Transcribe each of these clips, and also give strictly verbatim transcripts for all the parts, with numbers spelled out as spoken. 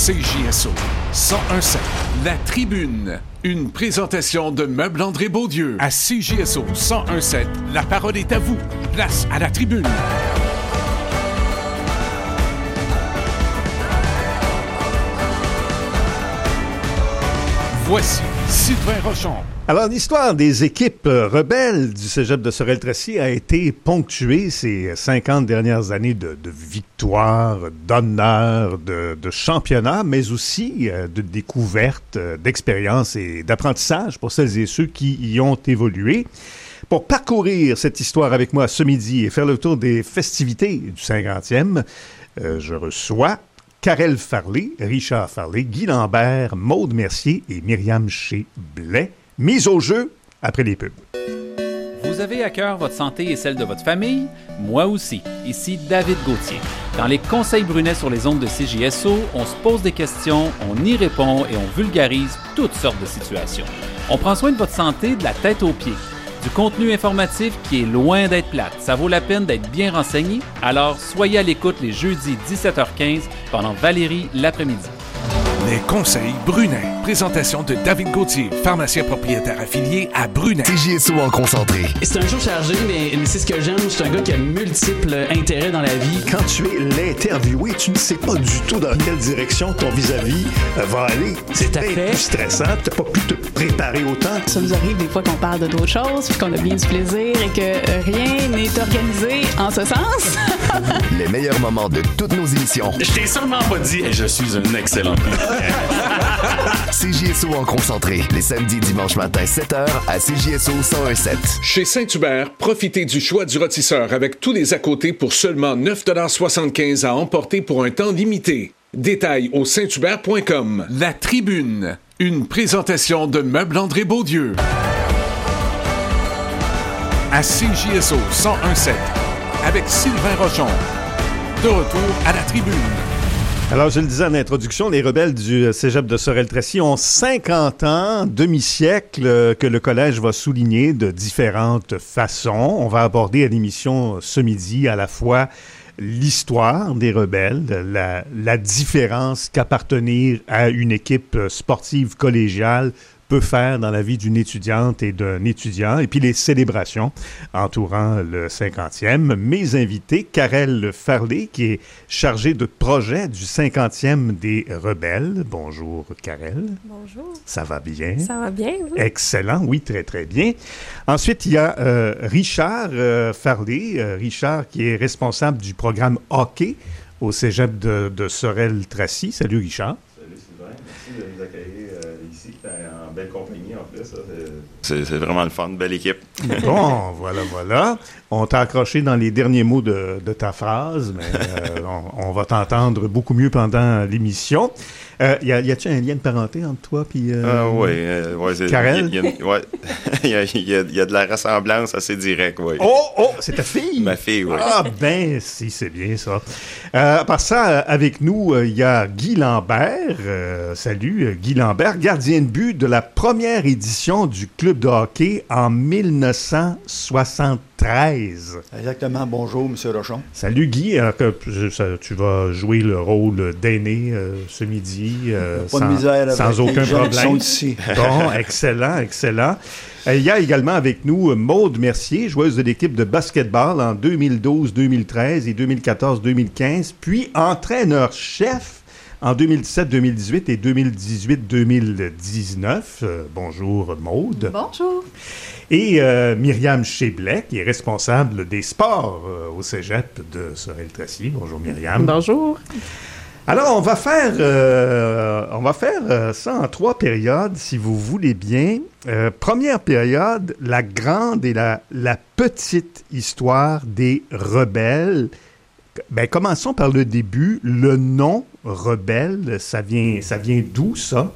C J S O cent un sept. La Tribune. Une présentation de Meubles André Beaudieu. À C J S O cent un sept, la parole est à vous. Place à la Tribune. Voici Sylvain Rochon. Alors, l'histoire des équipes rebelles du Cégep de Sorel-Tracy a été ponctuée ces cinquante dernières années de, de victoires, d'honneurs, de, de championnats, mais aussi de découvertes, d'expériences et d'apprentissage pour celles et ceux qui y ont évolué. Pour parcourir cette histoire avec moi ce midi et faire le tour des festivités du cinquantième, euh, je reçois Karel Farley, Richard Farley, Guy Lambert, Maude Mercier et Myriam Shea-Blais. Mise au jeu après les pubs. Vous avez à cœur votre santé et celle de votre famille? Moi aussi. Ici David Gauthier. Dans les conseils Brunet sur les ondes de C J S O, on se pose des questions, on y répond et on vulgarise toutes sortes de situations. On prend soin de votre santé de la tête aux pieds. Du contenu informatif qui est loin d'être plate. Ça vaut la peine d'être bien renseigné. Alors, soyez à l'écoute les jeudis dix-sept heures quinze pendant Valérie l'après-midi. Les conseils Brunet. Présentation de David Gauthier, pharmacien propriétaire affilié à Brunet. C J S O en concentré. C'est un show chargé, mais, mais c'est ce que j'aime. Je suis un gars qui a multiples intérêts dans la vie. Quand tu es l'interviewé, tu ne sais pas du tout dans quelle direction ton vis-à-vis va aller. C'est bien plus stressant. Tu n'as pas pu te préparer autant. Ça nous arrive des fois qu'on parle de d'autres choses, puis qu'on a bien du plaisir et que rien n'est organisé en ce sens. Les meilleurs moments de toutes nos émissions. Je t'ai sûrement pas dit « Je suis un excellent ». C J S O en concentré, les samedis et dimanches matin sept heures à C J S O cent un sept. Chez Saint-Hubert, profitez du choix du rôtisseur avec tous les à côté pour seulement neuf dollars soixante-quinze à emporter pour un temps limité. Détails au saint hubert point com. La Tribune, une présentation de Meubles André Beaudieu. À C J S O cent un sept, avec Sylvain Rochon. De retour à la Tribune. Alors, je le disais en introduction, les rebelles du Cégep de Sorel-Tracy ont cinquante ans, demi-siècle, que le collège va souligner de différentes façons. On va aborder à l'émission ce midi à la fois l'histoire des rebelles, la, la différence qu'appartenir à une équipe sportive collégiale peut faire dans la vie d'une étudiante et d'un étudiant, et puis les célébrations entourant le cinquantième. Mes invités, Karel Farley, qui est chargé de projet du cinquantième des rebelles. Bonjour, Karel. Bonjour. Ça va bien? Ça va bien, oui. Excellent, oui, très, très bien. Ensuite, il y a euh, Richard euh, Farley, euh, Richard qui est responsable du programme hockey au Cégep de, de Sorel-Tracy. Salut, Richard. Salut, Sylvain. Merci de nous accueillir euh, ici, en belle compagnie, en plus. Ça, c'est... C'est, c'est vraiment le fun, belle équipe. Bon, voilà, voilà. On t'a accroché dans les derniers mots de, de ta phrase, mais euh, on, on va t'entendre beaucoup mieux pendant l'émission. Euh, y, a, y a-t-il un lien de parenté entre toi et euh, euh, oui, euh, ouais, c'est, Karel? Il y, y, ouais. il, y a, il, y a, il y a de la ressemblance assez directe, oui. Oh, oh, c'est ta fille? Ma fille, oui. Ah, ben, si, c'est bien ça. Euh, à part ça, avec nous, il y a Guy Lambert. Euh, salut, Guy Lambert, gardien de but de la première édition du club de hockey en dix-neuf cent soixante-treize. Exactement. Bonjour, M. Rochon. Salut, Guy. Alors que, ça, tu vas jouer le rôle d'aîné euh, ce midi. Euh, pas sans, de misère sans aucun problème. Bon, excellent, excellent. Il y a également avec nous Maude Mercier, joueuse de l'équipe de basketball en deux mille douze deux mille treize et deux mille quatorze deux mille quinze, puis entraîneur-chef en deux mille dix-sept deux mille dix-huit et deux mille dix-huit deux mille dix-neuf. Euh, bonjour, Maude. Bonjour. Et euh, Myriam Shea-Blais, qui est responsable des sports euh, au Cégep de Sorel-Tracy. Bonjour, Myriam. Bonjour. Alors, on va faire, euh, on va faire euh, ça en trois périodes, si vous voulez bien. Euh, première période, la grande et la, la petite histoire des rebelles. Ben, commençons par le début. Le nom rebelle, ça vient, ça vient d'où, ça?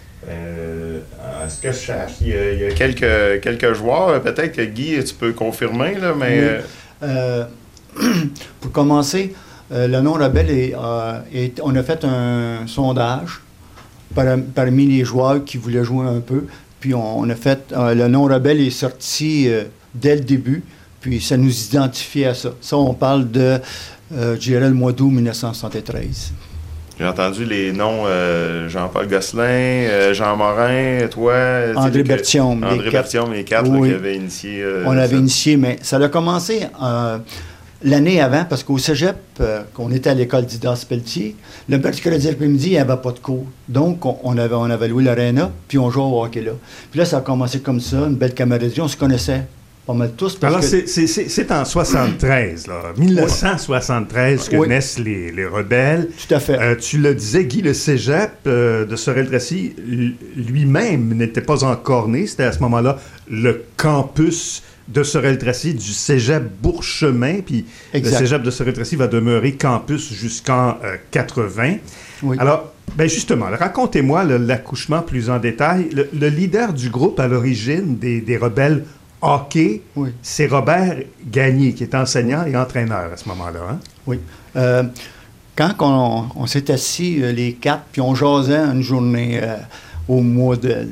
Euh, à ce que je cherche, il y a, il y a quelques, quelques joueurs. Peut-être que Guy, tu peux confirmer, là, mais... Oui. Euh, pour commencer... Euh, le nom rebelle, est, euh, est, on a fait un sondage par, parmi les joueurs qui voulaient jouer un peu. Puis on, on a fait, euh, le nom rebelle est sorti euh, dès le début. Puis ça nous identifie à ça. Ça, on parle de, euh, je dirais, le mois d'août dix-neuf cent soixante-treize. J'ai entendu les noms euh, Jean-Paul Gosselin, euh, Jean Morin, toi... André Berthiaume. André Berthiaume, les quatre oui. là, qui avaient initié... Euh, On avait ça. initié, mais ça a commencé euh, l'année avant, parce qu'au cégep, euh, qu'on était à l'école d'Idas Pelletier, le mercredi après-midi, il n'y avait pas de cours. Donc, on, on, avait, on avait loué l'aréna, puis on jouait au hockey là. Puis là, ça a commencé comme ça, une belle camaraderie. On se connaissait pas mal tous. Parce Alors, que... c'est, c'est, c'est, c'est en soixante-treize, là. dix-neuf cent soixante-treize que oui. naissent les, les rebelles. Tout à fait. Euh, tu le disais, Guy, le cégep euh, de Sorel-Tracy lui-même n'était pas encore né. C'était à ce moment-là le campus de Sorel-Tracy du cégep Bourchemin. Puis exact. Le cégep de Sorel-Tracy va demeurer campus jusqu'en euh, quatre-vingts. Oui. Alors, ben justement, racontez-moi le, l'accouchement plus en détail. Le, le leader du groupe à l'origine des, des rebelles hockey, oui. c'est Robert Gagné, qui est enseignant et entraîneur à ce moment-là. Hein? Oui. Euh, quand on, on s'est assis, euh, les quatre, puis on jasait une journée euh, au mois de...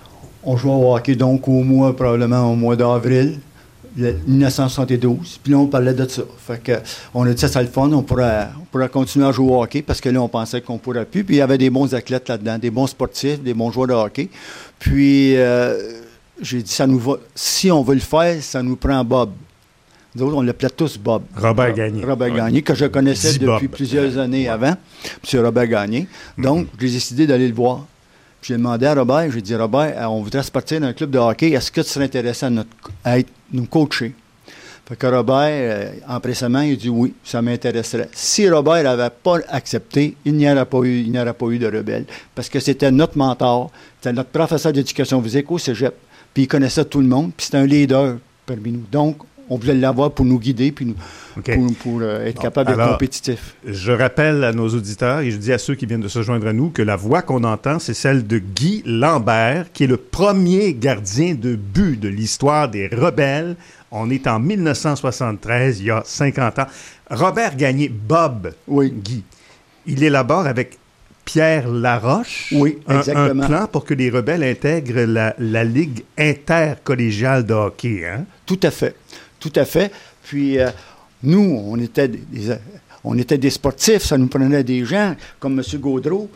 On jouait au hockey, donc au mois, probablement au mois d'avril, dix-neuf cent soixante-douze. Puis là, on parlait de ça. Fait que, on a dit ça, c'est le fun, on pourrait, on pourrait continuer à jouer au hockey, parce que là, on pensait qu'on ne pourrait plus. Puis il y avait des bons athlètes là-dedans, des bons sportifs, des bons joueurs de hockey. Puis... Euh, j'ai dit, ça nous va, si on veut le faire, ça nous prend Bob. Nous autres, on l'appelait tous Bob. Robert Gagné. Robert ouais. Gagné, que je connaissais Dis depuis Bob. plusieurs années ouais. avant. Puis c'est Robert Gagné. Donc, mm-hmm. j'ai décidé d'aller le voir. Puis j'ai demandé à Robert, j'ai dit, Robert, on voudrait se partir d'un club de hockey. Est-ce que tu serais intéressé à, notre, à être, nous coacher? Fait que Robert, euh, empressément, il a dit oui, ça m'intéresserait. Si Robert n'avait pas accepté, il n'y aurait pas eu, il n'y aurait pas eu de rebelle. Parce que c'était notre mentor, c'était notre professeur d'éducation physique au cégep. Puis il connaissait tout le monde, puis c'était un leader parmi nous. Donc, on voulait l'avoir pour nous guider, puis nous, okay. pour, pour euh, être bon, capable d'être compétitif. Je rappelle à nos auditeurs, et je dis à ceux qui viennent de se joindre à nous, que la voix qu'on entend, c'est celle de Guy Lambert, qui est le premier gardien de but de l'histoire des rebelles. On est en dix-neuf cent soixante-treize, il y a cinquante ans. Robert Gagné, Bob, oui. Guy, il élabore avec Pierre Laroche, oui, exactement. Un, un plan pour que les rebelles intègrent la, la Ligue intercollégiale de hockey. Hein? Tout à fait, tout à fait. Puis, euh, nous, on était, des, on était des sportifs, ça nous prenait des gens comme M. Gaudreau,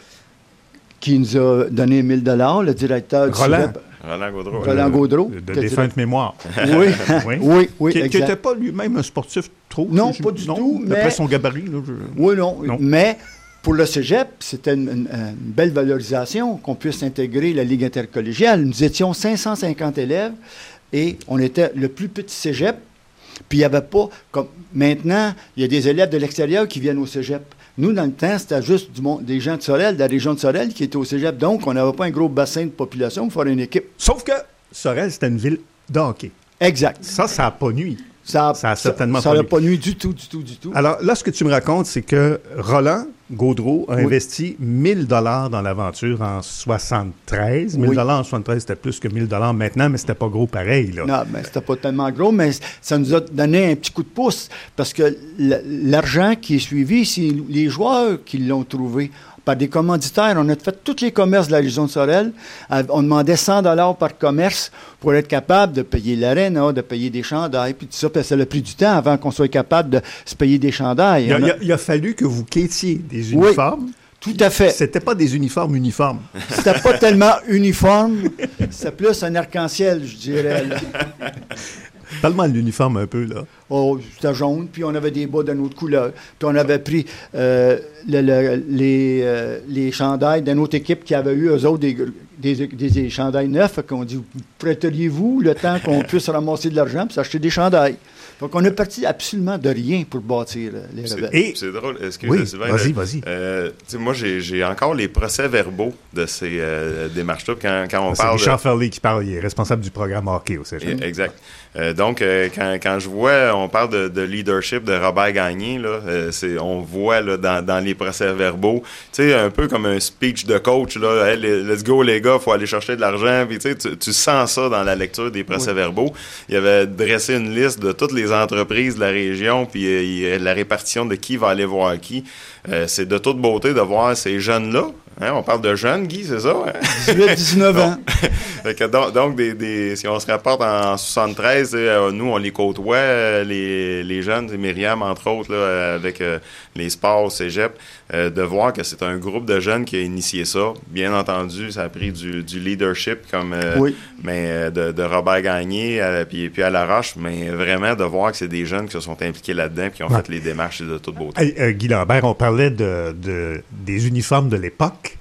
qui nous a donné mille dollars, le directeur du Roland. Cégep. Roland Gaudreau. Roland Gaudreau. De, de défunte mémoire. Oui, oui, oui, oui Qui n'était pas lui-même un sportif trop. Non, pas du non, tout. D'après mais... son gabarit. Là, je... Oui, non, non. Mais... Pour le cégep, c'était une, une, une belle valorisation qu'on puisse intégrer la Ligue intercollégiale. Nous étions cinq cent cinquante élèves et on était le plus petit cégep. Puis il n'y avait pas, comme maintenant, il y a des élèves de l'extérieur qui viennent au cégep. Nous, dans le temps, c'était juste du monde, des gens de Sorel, de la région de Sorel qui étaient au cégep. Donc, on n'avait pas un gros bassin de population pour faire une équipe. Sauf que Sorel, c'était une ville de hockey. Exact. Ça, ça n'a pas nuit. Ça n'a certainement ça, pas, ça pas nuit du tout, du tout, du tout. Alors là, ce que tu me racontes, c'est que Roland Gaudreau a oui. investi mille dollars dans l'aventure en soixante-treize. mille dollars oui. en soixante-treize, c'était plus que mille dollars maintenant, mais c'était pas gros pareil. Là. Non, mais c'était pas tellement gros, mais ça nous a donné un petit coup de pouce parce que l'argent qui est suivi, c'est les joueurs qui l'ont trouvé. Par des commanditaires. On a fait tous les commerces de la région de Sorel. On demandait cent dollars par commerce pour être capable de payer l'aréna, de payer des chandails, puis tout ça. Puis ça a pris du temps avant qu'on soit capable de se payer des chandails. Il a, a... Il, a, il a fallu que vous quêtiez des uniformes. Oui, tout à fait. C'était pas des uniformes uniformes. C'était pas tellement uniforme. C'était plus un arc-en-ciel, je dirais. Parle-moi de l'uniforme un peu, là. Oh, c'était jaune, puis on avait des bas d'une autre couleur. Puis on avait pris euh, le, le, les, euh, les chandails d'une autre équipe qui avait eu, eux autres, des, des, des, des chandails neufs. Fait qu'on dit, prêteriez-vous le temps qu'on puisse ramasser de l'argent puis s'acheter des chandails? Donc, on est parti absolument de rien pour bâtir les rebelles. Et c'est drôle. Excusez, oui, Sylvain, vas-y, vas-y. Euh, moi, j'ai, j'ai encore les procès-verbaux de ces euh, démarches-là. Quand, quand on c'est parle Richard de... Ferley qui parle. Il est responsable du programme hockey au cégep. Exact. Euh, donc, euh, quand, quand je vois, on parle de, de leadership de Robert Gagné, là, euh, c'est, on voit là, dans, dans les procès-verbaux, tu sais, un peu comme un speech de coach, là, hey, let's go les gars, faut aller chercher de l'argent, puis tu, tu sens ça dans la lecture des procès-verbaux. Oui. Il avait dressé une liste de toutes les entreprises de la région, puis euh, la répartition de qui va aller voir qui. Euh, c'est de toute beauté de voir ces jeunes-là. Hein, on parle de jeunes, Guy, c'est ça? Hein? dix-huit dix-neuf ans. donc, donc des, des, si on se rapporte en soixante-treize, euh, nous, on les côtoie, euh, les, les jeunes, Myriam, entre autres, là, avec euh, les sports au cégep. euh, de voir que c'est un groupe de jeunes qui a initié ça. Bien entendu, ça a pris du, du leadership comme euh, oui. mais, euh, de, de Robert Gagné euh, puis, puis à Laroche, mais vraiment de voir que c'est des jeunes qui se sont impliqués là-dedans et qui ont ouais. fait les démarches de toute beauté. Hey, euh, Guy Lambert, on parlait de, de, des uniformes de l'époque.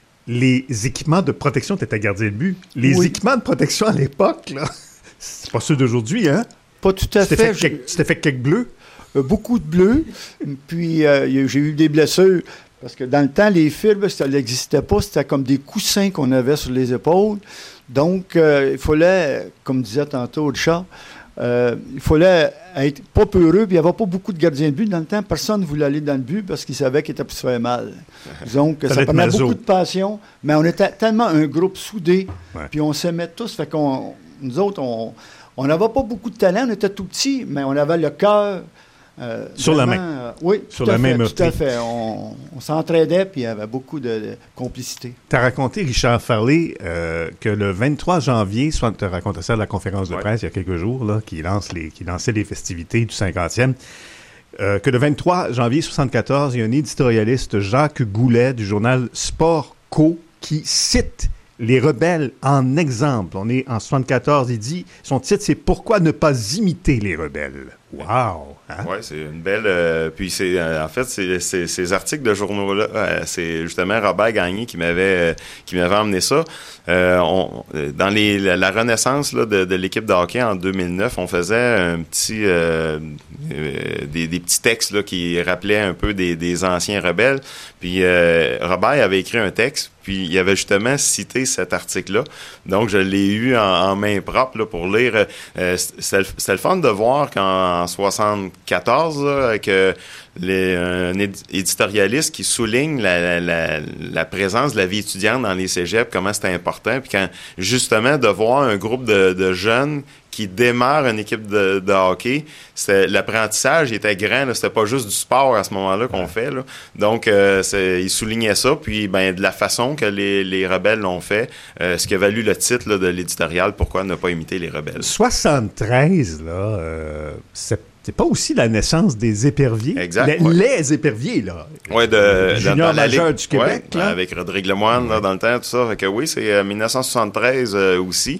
Les équipements de protection, tu étais gardien de but. Les oui. équipements de protection à l'époque, là, c'est pas ceux d'aujourd'hui, hein? Pas tout à tu fait. fait quelques, tu t'es fait quelques bleus? Euh, beaucoup de bleus. Puis euh, j'ai eu des blessures. Parce que dans le temps, les fibres, ça n'existait pas. C'était comme des coussins qu'on avait sur les épaules. Donc, euh, il fallait, comme disait tantôt Richard, euh, il fallait être pas peureux. Puis il n'y avait pas beaucoup de gardiens de but dans le temps. Personne ne voulait aller dans le but parce qu'il savait qu'il était pour se faire mal. Donc, ça prenait beaucoup de passion. Mais on était tellement un groupe soudé. Ouais. Puis on s'aimait tous. Fait qu'on, nous autres, on on n'avait pas beaucoup de talent. On était tout petits, mais on avait le cœur. Euh, sur vraiment, la main. Euh, oui, sur tout la à main fait, meurtrie. tout à fait. On, on s'entraidait, puis il y avait beaucoup de, de complicité. Tu as raconté, Richard Farley, euh, que le vingt-trois janvier, soit tu as raconté ça à la conférence de presse ouais. il y a quelques jours, là, qui, lance les, qui lançait les festivités du cinquantième, euh, que le vingt-trois janvier soixante-quatorze, il y a un éditorialiste, Jacques Goulet, du journal Sport Co, qui cite les rebelles en exemple. On est en soixante-quatorze, il dit, son titre, c'est « Pourquoi ne pas imiter les rebelles ?» Wow! Hein? Oui, c'est une belle... Euh, puis, c'est euh, en fait, c'est, c'est, ces articles de journaux-là, euh, c'est justement Robert Gagné qui m'avait, euh, qui m'avait emmené ça. Euh, on, dans les, la, la renaissance là, de, de l'équipe de hockey en deux mille neuf, on faisait un petit... Euh, euh, des, des petits textes là, qui rappelaient un peu des, des anciens rebelles. Puis, euh, Robert avait écrit un texte, puis il avait justement cité cet article-là. Donc, je l'ai eu en, en main propre là, pour lire. Euh, c'était, c'était le fun de voir qu'en soixante-quatorze, là, avec euh, les, un éditorialiste qui souligne la, la, la présence de la vie étudiante dans les cégeps, comment c'était important. Puis quand, justement, de voir un groupe de, de jeunes qui démarre une équipe de, de hockey, c'est, l'apprentissage était grand, là, c'était pas juste du sport à ce moment-là qu'on fait. Là. Donc, euh, c'est, il soulignait ça, puis ben, de la façon que les, les rebelles l'ont fait, euh, ce qui a valu le titre là, de l'éditorial, pourquoi ne pas imiter les rebelles. soixante-treize, là, euh, c'est C'est pas aussi la naissance des éperviers? Exact. Les, ouais. les éperviers, là. Oui, de... Junior de, majeur du Québec, ouais, là. Avec Rodrigue Lemoine, là, dans le temps, tout ça. Fait que oui, c'est euh, dix-neuf cent soixante-treize euh, aussi.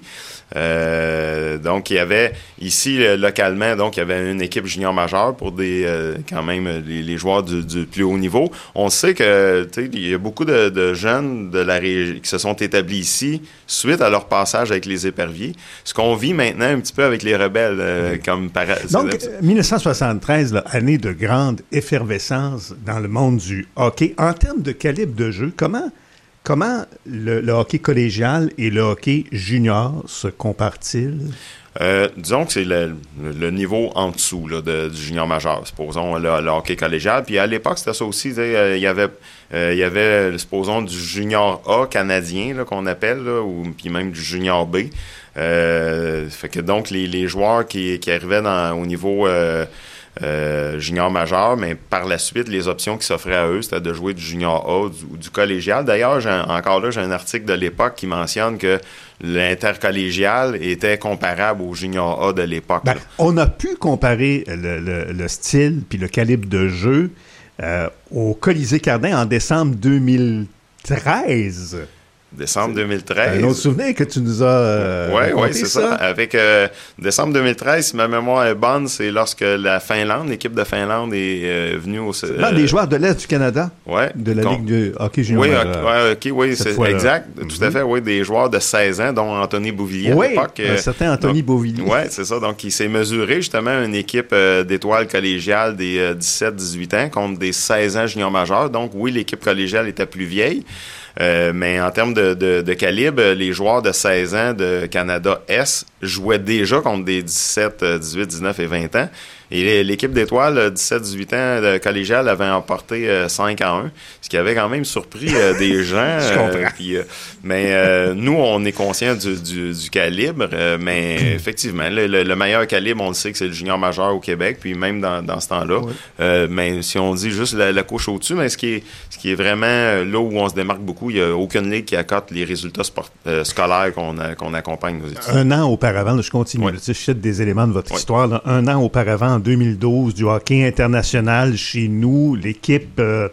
Euh, donc, il y avait ici, euh, localement, donc, il y avait une équipe junior majeure pour des, euh, quand même, les, les joueurs du, du plus haut niveau. On sait que, tu sais, il y a beaucoup de, de jeunes de la région qui se sont établis ici suite à leur passage avec les éperviers. Ce qu'on vit maintenant un petit peu avec les rebelles, euh, comme par... Donc, dix-neuf cent soixante-treize, là, année de grande effervescence dans le monde du hockey. En termes de calibre de jeu, comment... Comment le, le hockey collégial et le hockey junior se comparent-ils? Euh, disons que c'est le, le niveau en dessous là, de, du junior majeur, supposons le, le hockey collégial. Puis à l'époque, c'était ça aussi. Il y avait, euh, il y avait, supposons, du junior A canadien là, qu'on appelle, là, ou puis même du junior B. Euh, fait que donc les, les joueurs qui, qui arrivaient dans, au niveau euh, Euh, junior majeur, mais par la suite, les options qui s'offraient à eux, c'était de jouer du junior A ou du, du collégial. D'ailleurs, j'ai, encore là, j'ai un article de l'époque qui mentionne que l'intercollégial était comparable au junior A de l'époque. Ben, on a pu comparer le, le, le style puis le calibre de jeu euh, au Colisée Cardin en décembre deux mille treize. Décembre deux mille treize. Un autre souvenir que tu nous as euh, Oui, oui, c'est ça. ça. Avec euh, décembre deux mille treize, si ma mémoire est bonne, c'est lorsque la Finlande, l'équipe de Finlande est euh, venue au... Euh, non, des joueurs de l'Est du Canada. Ouais. De la con... Ligue de hockey junior. Oui, okay, okay, oui, c'est fois-là. Exact. Mm-hmm. Tout à fait, oui, des joueurs de seize ans, dont Anthony Beauvillier oui, à l'époque. un certain Anthony donc, Beauvillier. Oui, c'est ça. Donc, il s'est mesuré justement à une équipe euh, d'étoiles collégiales des euh, dix-sept dix-huit ans contre des seize ans juniors majeurs. Donc, oui, l'équipe collégiale était plus vieille. Euh, mais en termes de, de, de calibre, les joueurs de seize ans de Canada S jouaient déjà contre des dix-sept, dix-huit, dix-neuf et vingt ans. Et l'équipe d'étoiles, dix-sept dix-huit ans de collégial, avait emporté euh, cinq à un, ce qui avait quand même surpris euh, des gens. Je comprends. Euh, puis, euh, mais euh, nous, on est conscients du, du, du calibre, euh, mais effectivement, le, le, le meilleur calibre, on le sait que c'est le junior majeur au Québec, puis même dans, dans ce temps-là. Oui. Euh, mais si on dit juste la, la couche au-dessus, mais ce qui est, ce qui est vraiment là où on se démarque beaucoup, il n'y a aucune ligue qui accote les résultats sport, euh, scolaires qu'on, a, qu'on accompagne nos étudiants. Un an auparavant, là, je continue, oui. là, je cite des éléments de votre oui. histoire. Là, un an auparavant, en deux mille douze, du hockey international chez nous, l'équipe euh,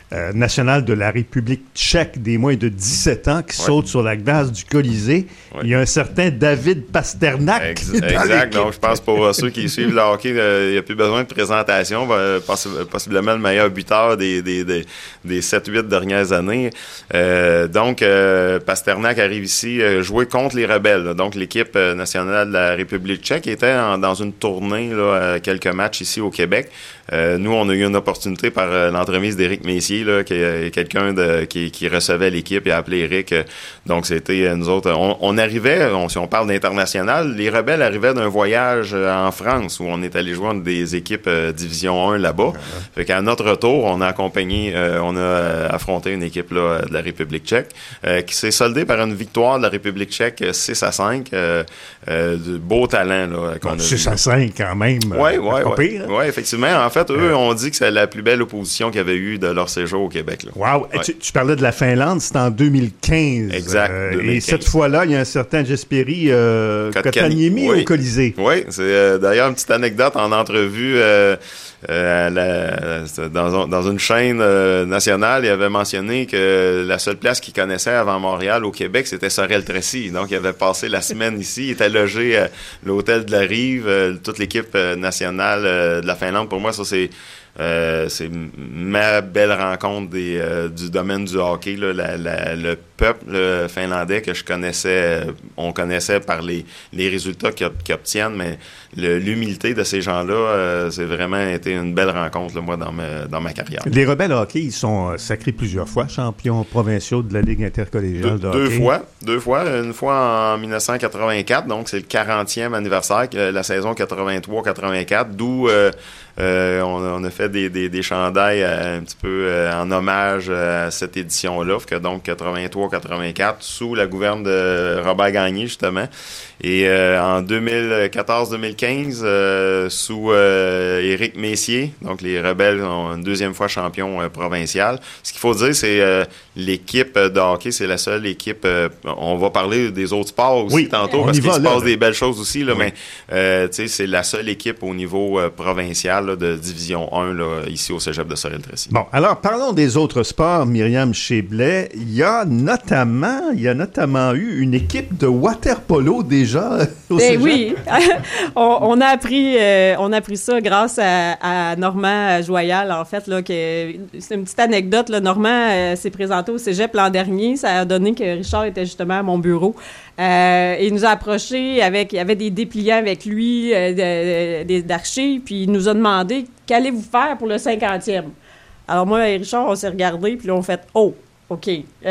euh, national de la République tchèque des moins de dix-sept ans qui ouais. saute sur la glace du Colisée. Ouais. Il y a un certain David Pasternak. Ex- exact. Donc, je pense pour ceux qui suivent le hockey, euh, il n'y a plus besoin de présentation. Euh, possi- possiblement le meilleur buteur des, des, des, des sept huit dernières années. Euh, donc, euh, Pasternak arrive ici euh, jouer contre les Rebelles. Là. Donc, l'équipe euh, nationale de la République tchèque était en, dans une tournée, là, euh, quelques matchs ici au Québec. Euh, nous, on a eu une opportunité par euh, l'entremise d'Éric Messier, là, qui est quelqu'un de, qui, qui recevait l'équipe et a appelé Éric. Euh, donc, c'était euh, nous autres. On, on arrivait, on, si on parle d'international, les Rebelles arrivaient d'un voyage euh, en France où on est allé jouer dans des équipes euh, Division un là-bas. Uh-huh. Fait qu'à notre retour, on a accompagné, euh, on a euh, affronté une équipe là, de la République tchèque euh, qui s'est soldée par une victoire de la République tchèque six à cinq. Euh, euh, de beau talent là, qu'on bon, a six à cinq quand même. Oui, oui, oui. Hein? Oui, effectivement. En fait, eux, ont dit que c'est la plus belle opposition qu'il y avait eu de leur séjour au Québec. Wow! Ouais. Tu, tu parlais de la Finlande, c'était en deux mille quinze. Exact. Euh, deux mille quinze. Et cette fois-là, il y a un certain Jesperi euh, Kotkaniemi oui. au Colisée. Oui, c'est euh, d'ailleurs une petite anecdote en entrevue. Euh, Euh, la, dans, dans une chaîne euh, nationale, il avait mentionné que la seule place qu'il connaissait avant Montréal au Québec, c'était Sorel-Tracy. Donc, il avait passé la semaine ici. Il était logé à l'hôtel de la Rive. Euh, toute l'équipe euh, nationale euh, de la Finlande, pour moi, ça, c'est Euh, c'est ma belle rencontre des, euh, du domaine du hockey, là, la, la, le peuple là, finlandais que je connaissais, euh, on connaissait par les, les résultats qu'ils, qu'ils obtiennent, mais le, l'humilité de ces gens-là, euh, c'est vraiment été une belle rencontre, là, moi, dans ma, dans ma carrière. Les Rebelles hockey, ils sont sacrés plusieurs fois, champions provinciaux de la Ligue intercollégiale de, de hockey. Deux fois, deux fois, une fois en dix-neuf cent quatre-vingt-quatre, donc c'est le quarantième anniversaire, la saison quatre-vingt-trois quatre-vingt-quatre, d'où euh, euh, on, on a fait des, des, des chandails euh, un petit peu euh, en hommage euh, à cette édition-là, que donc quatre-vingt-trois quatre-vingt-quatre, sous la gouverne de Robert Gagné, justement. Et euh, en deux mille quatorze deux mille quinze, euh, sous euh, Éric Messier, donc les Rebelles ont une deuxième fois champion euh, provincial. Ce qu'il faut dire, c'est euh, l'équipe de hockey, c'est la seule équipe. Euh, on va parler des autres sports aussi oui, tantôt, parce qu'il se passe des belles choses aussi, là, oui. mais euh, tu sais, c'est la seule équipe au niveau euh, provincial là, de Division un là, ici au Cégep de Sorel-Tracy. Bon, alors parlons des autres sports, Myriam Chéblet. Il y a notamment, il y a notamment eu une équipe de water-polo déjà au ben Cégep. Oui, on, on a appris, euh, on a appris ça grâce à, à Normand Joyal, en fait, là, que c'est une petite anecdote. Là, Normand euh, s'est présenté au Cégep l'an dernier. Ça a donné que Richard était justement à mon bureau. Euh, il nous a approchés avec, il y avait des dépliants avec lui, euh, de, de, d'archives, puis il nous a demandé qu'allez-vous faire pour le cinquantième. Alors moi et Richard, on s'est regardés, puis là on fait oh. OK.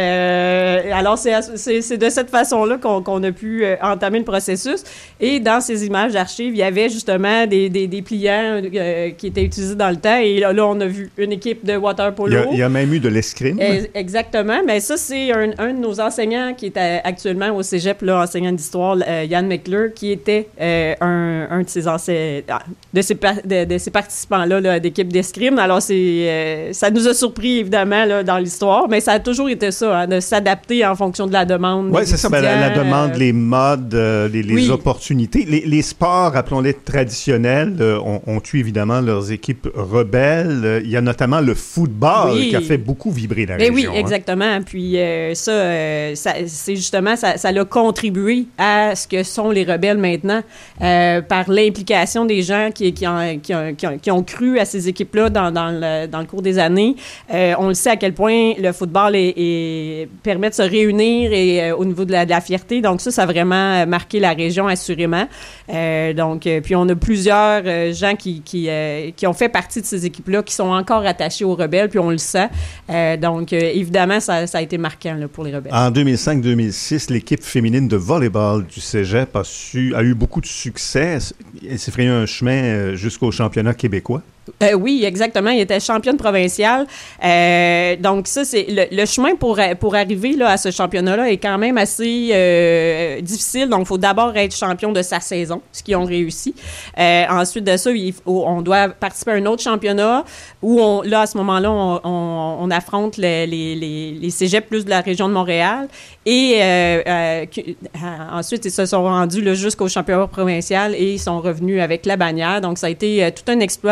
Euh, alors, c'est, c'est, c'est de cette façon-là qu'on, qu'on a pu euh, entamer le processus. Et dans ces images d'archives, il y avait justement des, des, des pliants euh, qui étaient utilisés dans le temps. Et là, là, on a vu une équipe de water polo. Il y a, il y a même eu de l'escrime. Euh, exactement. Mais ça, c'est un, un de nos enseignants qui est à, actuellement au Cégep, là, enseignant d'histoire, euh, Yann McClure, qui était euh, un, un de ces enseignants, de ces, par, de, de ces participants-là là, d'équipe d'escrime. Alors, c'est, euh, ça nous a surpris, évidemment, là, dans l'histoire, mais ça a toujours été ça, hein, de s'adapter en fonction de la demande. Oui, c'est ça, ben, la, la demande, les modes, euh, les, les oui. opportunités. Les, les sports, appelons-les traditionnels, euh, ont, ont eu évidemment leurs équipes rebelles. Euh, il y a notamment le football oui. qui a fait beaucoup vibrer la mais région. Oui, exactement. Hein. Puis euh, ça, euh, ça, c'est justement, ça, ça a contribué à ce que sont les rebelles maintenant, euh, par l'implication des gens qui, qui, ont, qui, ont, qui, ont, qui ont cru à ces équipes-là dans, dans, le, dans le cours des années. Euh, on le sait à quel point le football est, est, permet de se réunir et euh, au niveau de la, de la fierté. Donc ça, ça a vraiment marqué la région, assurément. Euh, donc, euh, puis on a plusieurs euh, gens qui, qui, euh, qui ont fait partie de ces équipes-là, qui sont encore attachés aux rebelles, puis on le sent. Euh, donc, euh, évidemment, ça, ça a été marquant là, pour les rebelles. En deux mille cinq deux mille six, l'équipe féminine de volleyball du Cégep a, su, a eu beaucoup de succès. Elle s'est frayé un chemin jusqu'au championnat québécois. Euh, oui, exactement. Il était championne provinciale. Euh, donc ça, c'est le, le chemin pour pour arriver là à ce championnat-là est quand même assez euh, difficile. Donc, il faut d'abord être champion de sa saison, ce qu'ils ont réussi. Euh, ensuite de ça, il, on doit participer à un autre championnat où on, là à ce moment-là, on, on, on affronte les les les, les cégeps plus de la région de Montréal. Et euh, euh, ensuite, ils se sont rendus là, jusqu'au championnat provincial et ils sont revenus avec la bannière. Donc, ça a été euh, tout un exploit pour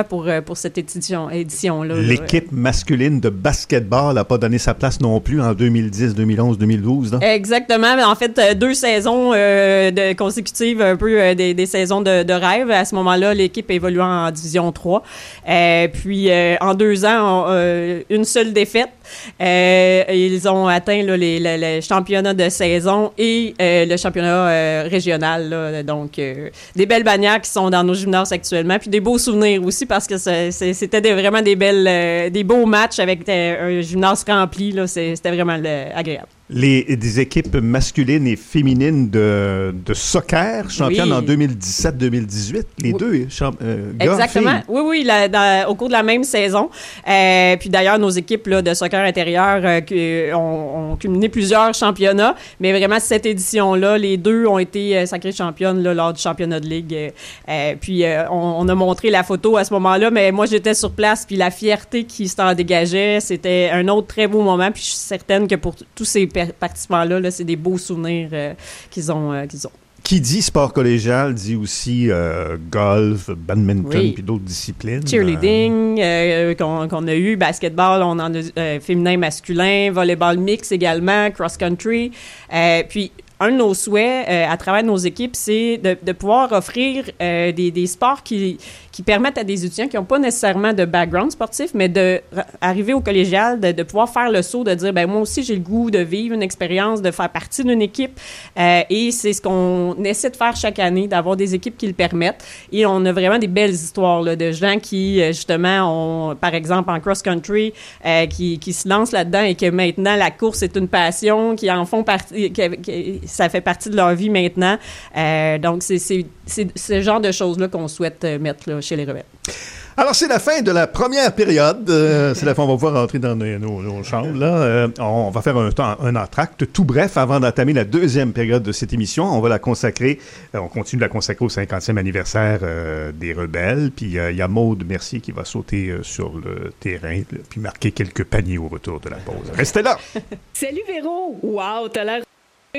pour cette édition, édition-là. L'équipe là. masculine de basketball n'a pas donné sa place non plus en deux mille dix, deux mille onze, deux mille douze. Là. Exactement. En fait, deux saisons euh, de consécutives, un peu euh, des, des saisons de, de rêve. À ce moment-là, l'équipe évoluant en Division trois. Euh, puis, euh, en deux ans, on, euh, une seule défaite. Euh, ils ont atteint là, les, les, les championnats de saison et euh, le championnat euh, régional. Là, donc, euh, des belles bannières qui sont dans nos gymnases actuellement. Puis des beaux souvenirs aussi parce que c'est, c'est, c'était des, vraiment des belles, euh, des beaux matchs avec euh, un gymnase rempli. Là, c'est, c'était vraiment là, agréable. Les, des équipes masculines et féminines de, de soccer, championnes oui. en deux mille dix-sept deux mille dix-huit, les oui. deux, champ, euh, gars, exactement. filles. Oui, oui, la, dans, au cours de la même saison. Euh, puis d'ailleurs, nos équipes là, de soccer intérieur euh, qui, ont, ont cumulé plusieurs championnats, mais vraiment, cette édition-là, les deux ont été euh, sacrées championnes là, lors du championnat de ligue. Euh, euh, puis euh, on, on a montré la photo à ce moment-là, mais moi, j'étais sur place, puis la fierté qui s'en dégageait, c'était un autre très beau moment, puis je suis certaine que pour t- tous ces participants-là, là, c'est des beaux souvenirs euh, qu'ils ont, euh, qu'ils ont. Qui dit sport collégial dit aussi euh, golf, badminton, oui. puis d'autres disciplines. Cheerleading, euh, qu'on, qu'on a eu, basketball, on en a euh, féminin, masculin, volleyball mix également, cross-country. Euh, puis, un de nos souhaits euh, à travers nos équipes, c'est de, de pouvoir offrir euh, des, des sports qui, qui permettent à des étudiants qui n'ont pas nécessairement de background sportif, mais d'arriver au collégial, de, de pouvoir faire le saut, de dire, ben moi aussi, j'ai le goût de vivre une expérience, de faire partie d'une équipe. Euh, et c'est ce qu'on essaie de faire chaque année, d'avoir des équipes qui le permettent. Et on a vraiment des belles histoires là, de gens qui, justement, ont, par exemple, en cross-country, euh, qui, qui se lancent là-dedans et que maintenant, la course est une passion, qui en font partie... Qui, qui, ça fait partie de leur vie maintenant. Euh, donc, c'est, c'est, c'est ce genre de choses-là qu'on souhaite mettre là, chez les Rebelles. Alors, c'est la fin de la première période. Euh, c'est la fin, on va pouvoir rentrer dans nos, nos, nos chambres. Là. Euh, on va faire un, un entracte tout bref avant d'entamer la deuxième période de cette émission. On va la consacrer, euh, on continue de la consacrer au cinquantième anniversaire euh, des Rebelles. Puis, il euh, y a Maude Mercier qui va sauter euh, sur le terrain là, puis marquer quelques paniers au retour de la pause. Restez là! Salut Véro! Wow, t'as l'air...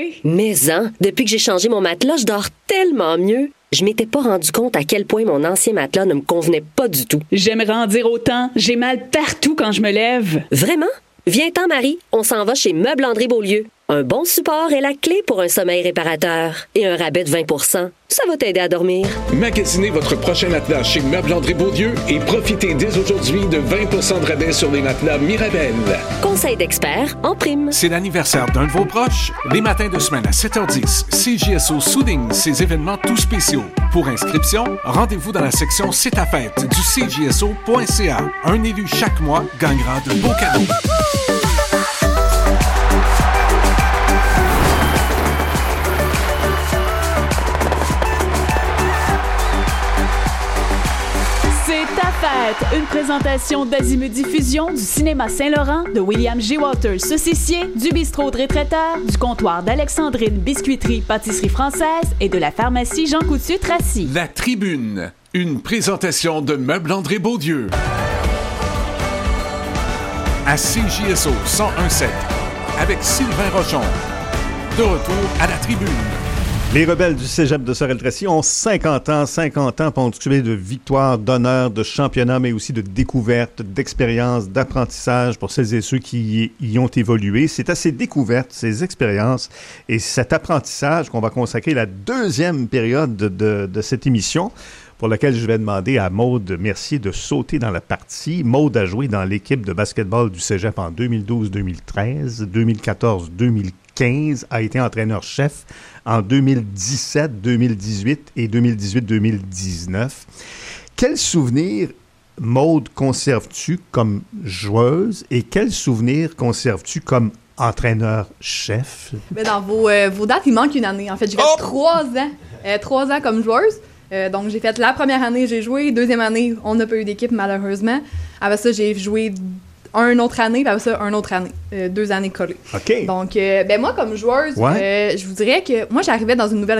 Mais hein, depuis que j'ai changé mon matelas, je dors tellement mieux. Je m'étais pas rendu compte à quel point mon ancien matelas ne me convenait pas du tout. J'aimerais en dire autant. J'ai mal partout quand je me lève. Vraiment? Viens-t'en, Marie. On s'en va chez Meubles André Beaulieu. Un bon support est la clé pour un sommeil réparateur. Et un rabais de vingt pour cent. Ça va t'aider à dormir. Magasinez votre prochain matelas chez Meubles André Beaulieu et profitez dès aujourd'hui de vingt pour cent de rabais sur les matelas Mirabel. Conseil d'experts en prime. C'est l'anniversaire d'un de vos proches. Les matins de semaine à sept heures dix, C J S O souligne ses événements tout spéciaux. Pour inscription, rendez-vous dans la section C'est ta fête du C J S O point C A. Un élu chaque mois gagnera de beaux cadeaux. Fête, une présentation d'Azimut Diffusion, du cinéma Saint-Laurent, de William G. Walters Saucissier, du bistrot de Retraiteur, du comptoir d'Alexandrine Biscuiterie Pâtisserie Française et de la pharmacie Jean Coutu-Tracy. La Tribune, une présentation de Meubles André Beaulieu. À C J S O cent un sept, avec Sylvain Rochon. De retour à la Tribune. Les Rebelles du Cégep de Sorel-Tracy ont cinquante ans, cinquante ans ponctués de victoires, d'honneurs, de championnats, mais aussi de découvertes, d'expériences, d'apprentissage pour celles et ceux qui y ont évolué. C'est à ces découvertes, ces expériences et cet apprentissage qu'on va consacrer la deuxième période de, de, de cette émission, pour laquelle je vais demander à Maude Mercier de sauter dans la partie. Maude a joué dans l'équipe de basketball du Cégep en deux mille douze deux mille treize, deux mille quatorze deux mille quinze, a été entraîneur-chef en deux mille dix-sept deux mille dix-huit et deux mille dix-huit deux mille dix-neuf. Quels souvenirs, Maude, conserves-tu comme joueuse et quels souvenirs conserves-tu comme entraîneur-chef? Ben dans vos, euh, vos dates, il manque une année. En fait, j'ai fait oh! trois ans. Euh, trois ans comme joueuse. Euh, donc, j'ai fait la première année, j'ai joué. Deuxième année, on n'a pas eu d'équipe, malheureusement. Après ça, j'ai joué un autre année, puis après ça, un autre année. Euh, deux années collées. OK. Donc, euh, ben moi, comme joueuse, ouais. euh, je vous dirais que moi, j'arrivais dans une nouvelle région.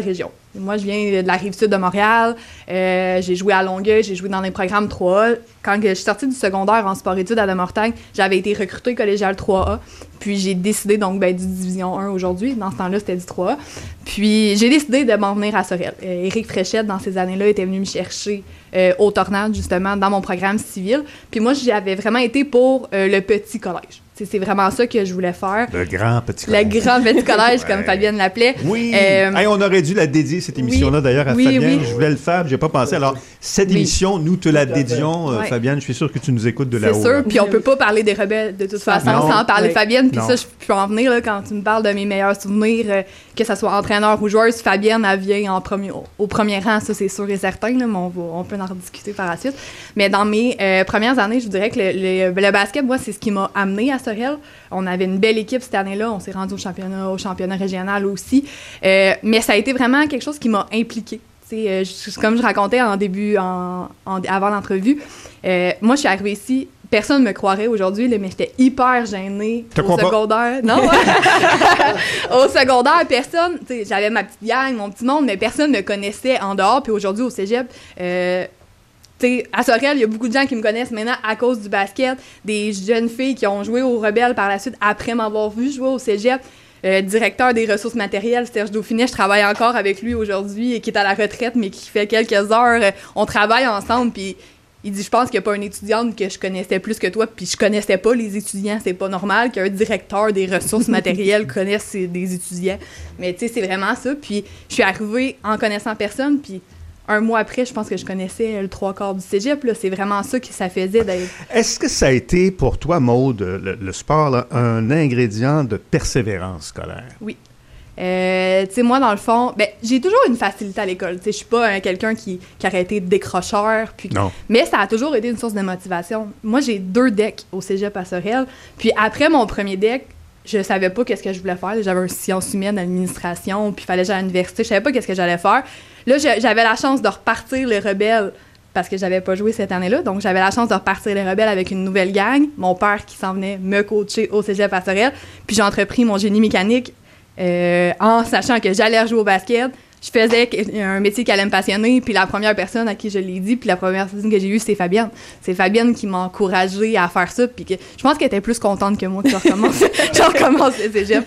Moi, je viens de la Rive-Sud de Montréal. Euh, j'ai joué à Longueuil, j'ai joué dans les programmes trois A. Quand je suis sortie du secondaire en sport-études à Demortagne, j'avais été recrutée collégiale trois A. Puis j'ai décidé donc ben, du Division un aujourd'hui. Dans ce temps-là, c'était du trois A. Puis j'ai décidé de m'en venir à Sorel. Euh, Éric Fréchette, dans ces années-là, était venu me chercher euh, au Tornade, justement, dans mon programme civil. Puis moi, j'avais vraiment été pour euh, le petit collège. C'est, c'est vraiment ça que je voulais faire. Le grand petit collège. Le grand petit collège, comme ouais. Fabienne l'appelait. Oui! Euh, hey, on aurait dû la dédier, cette émission-là, oui, d'ailleurs, à oui, Fabienne. oui. Je voulais le faire, je n'ai pas pensé. Alors, cette oui. émission, nous te la dédions, euh, ouais. Fabienne. Je suis sûr que tu nous écoutes de là-haut. C'est sûr, là. puis on peut pas parler des rebelles de toute façon non. sans parler oui. de Fabienne. Puis non. ça, je peux en venir là, quand tu me parles de mes meilleurs souvenirs, euh, que ce soit entraîneur ou joueuse. Fabienne, elle vient en premier, au, au premier rang, ça c'est sûr et certain, là, mais on, va, on peut en rediscuter par la suite. Mais dans mes euh, premières années, je vous dirais que le, le, le basket, moi, c'est ce qui m'a amené à Sorel. On avait une belle équipe cette année-là, on s'est rendu au championnat, au championnat régional aussi. Euh, mais ça a été vraiment quelque chose qui m'a impliquée. Euh, je, comme je racontais en début, en, en, avant l'entrevue, euh, moi, je suis arrivée ici, personne ne me croirait aujourd'hui, là, mais j'étais hyper gênée Te au secondaire. Non, ouais. Au secondaire, personne, tu sais, j'avais ma petite gang, mon petit monde, mais personne ne me connaissait en dehors. Puis aujourd'hui, au cégep, euh, t'sais, à Sorel, il y a beaucoup de gens qui me connaissent maintenant à cause du basket, des jeunes filles qui ont joué aux Rebelles par la suite après m'avoir vu jouer au cégep. Euh, directeur des ressources matérielles, Serge Dauphinet, je travaille encore avec lui aujourd'hui, et qui est à la retraite, mais qui fait quelques heures. Euh, on travaille ensemble, puis il dit, je pense qu'il n'y a pas une étudiante que je connaissais plus que toi, puis je connaissais pas les étudiants. C'est pas normal qu'un directeur des ressources matérielles connaisse ses, des étudiants. Mais tu sais, c'est vraiment ça. Puis je suis arrivée en connaissant personne, puis un mois après, je pense que je connaissais le trois quarts du cégep. Là. C'est vraiment ça que ça faisait d'être... Est-ce que ça a été pour toi, Maude, le, le sport, là, un ingrédient de persévérance scolaire? Oui. Euh, tu sais, moi, dans le fond, ben, j'ai toujours une facilité à l'école. Tu sais, je suis pas euh, quelqu'un qui, qui aurait été décrocheur. Puis, non. Mais ça a toujours été une source de motivation. Moi, j'ai deux decks au cégep à Sorel. Puis après mon premier deck, je savais pas qu'est-ce que je voulais faire. J'avais un sciences humaines, administration, puis il fallait que j'aille à l'université. Je savais pas qu'est-ce que j'allais faire. Là, j'avais la chance de repartir les Rebelles parce que j'avais pas joué cette année-là. Donc, j'avais la chance de repartir les Rebelles avec une nouvelle gang. Mon père qui s'en venait me coacher au cégep à Sorel. Puis j'ai entrepris mon génie mécanique euh, en sachant que j'allais rejouer au basket. Je faisais un métier qui allait me passionner, puis la première personne à qui je l'ai dit, puis la première personne que j'ai eue, c'est Fabienne. C'est Fabienne qui m'a encouragée à faire ça, puis que je pense qu'elle était plus contente que moi que je recommence, je recommence le cégep.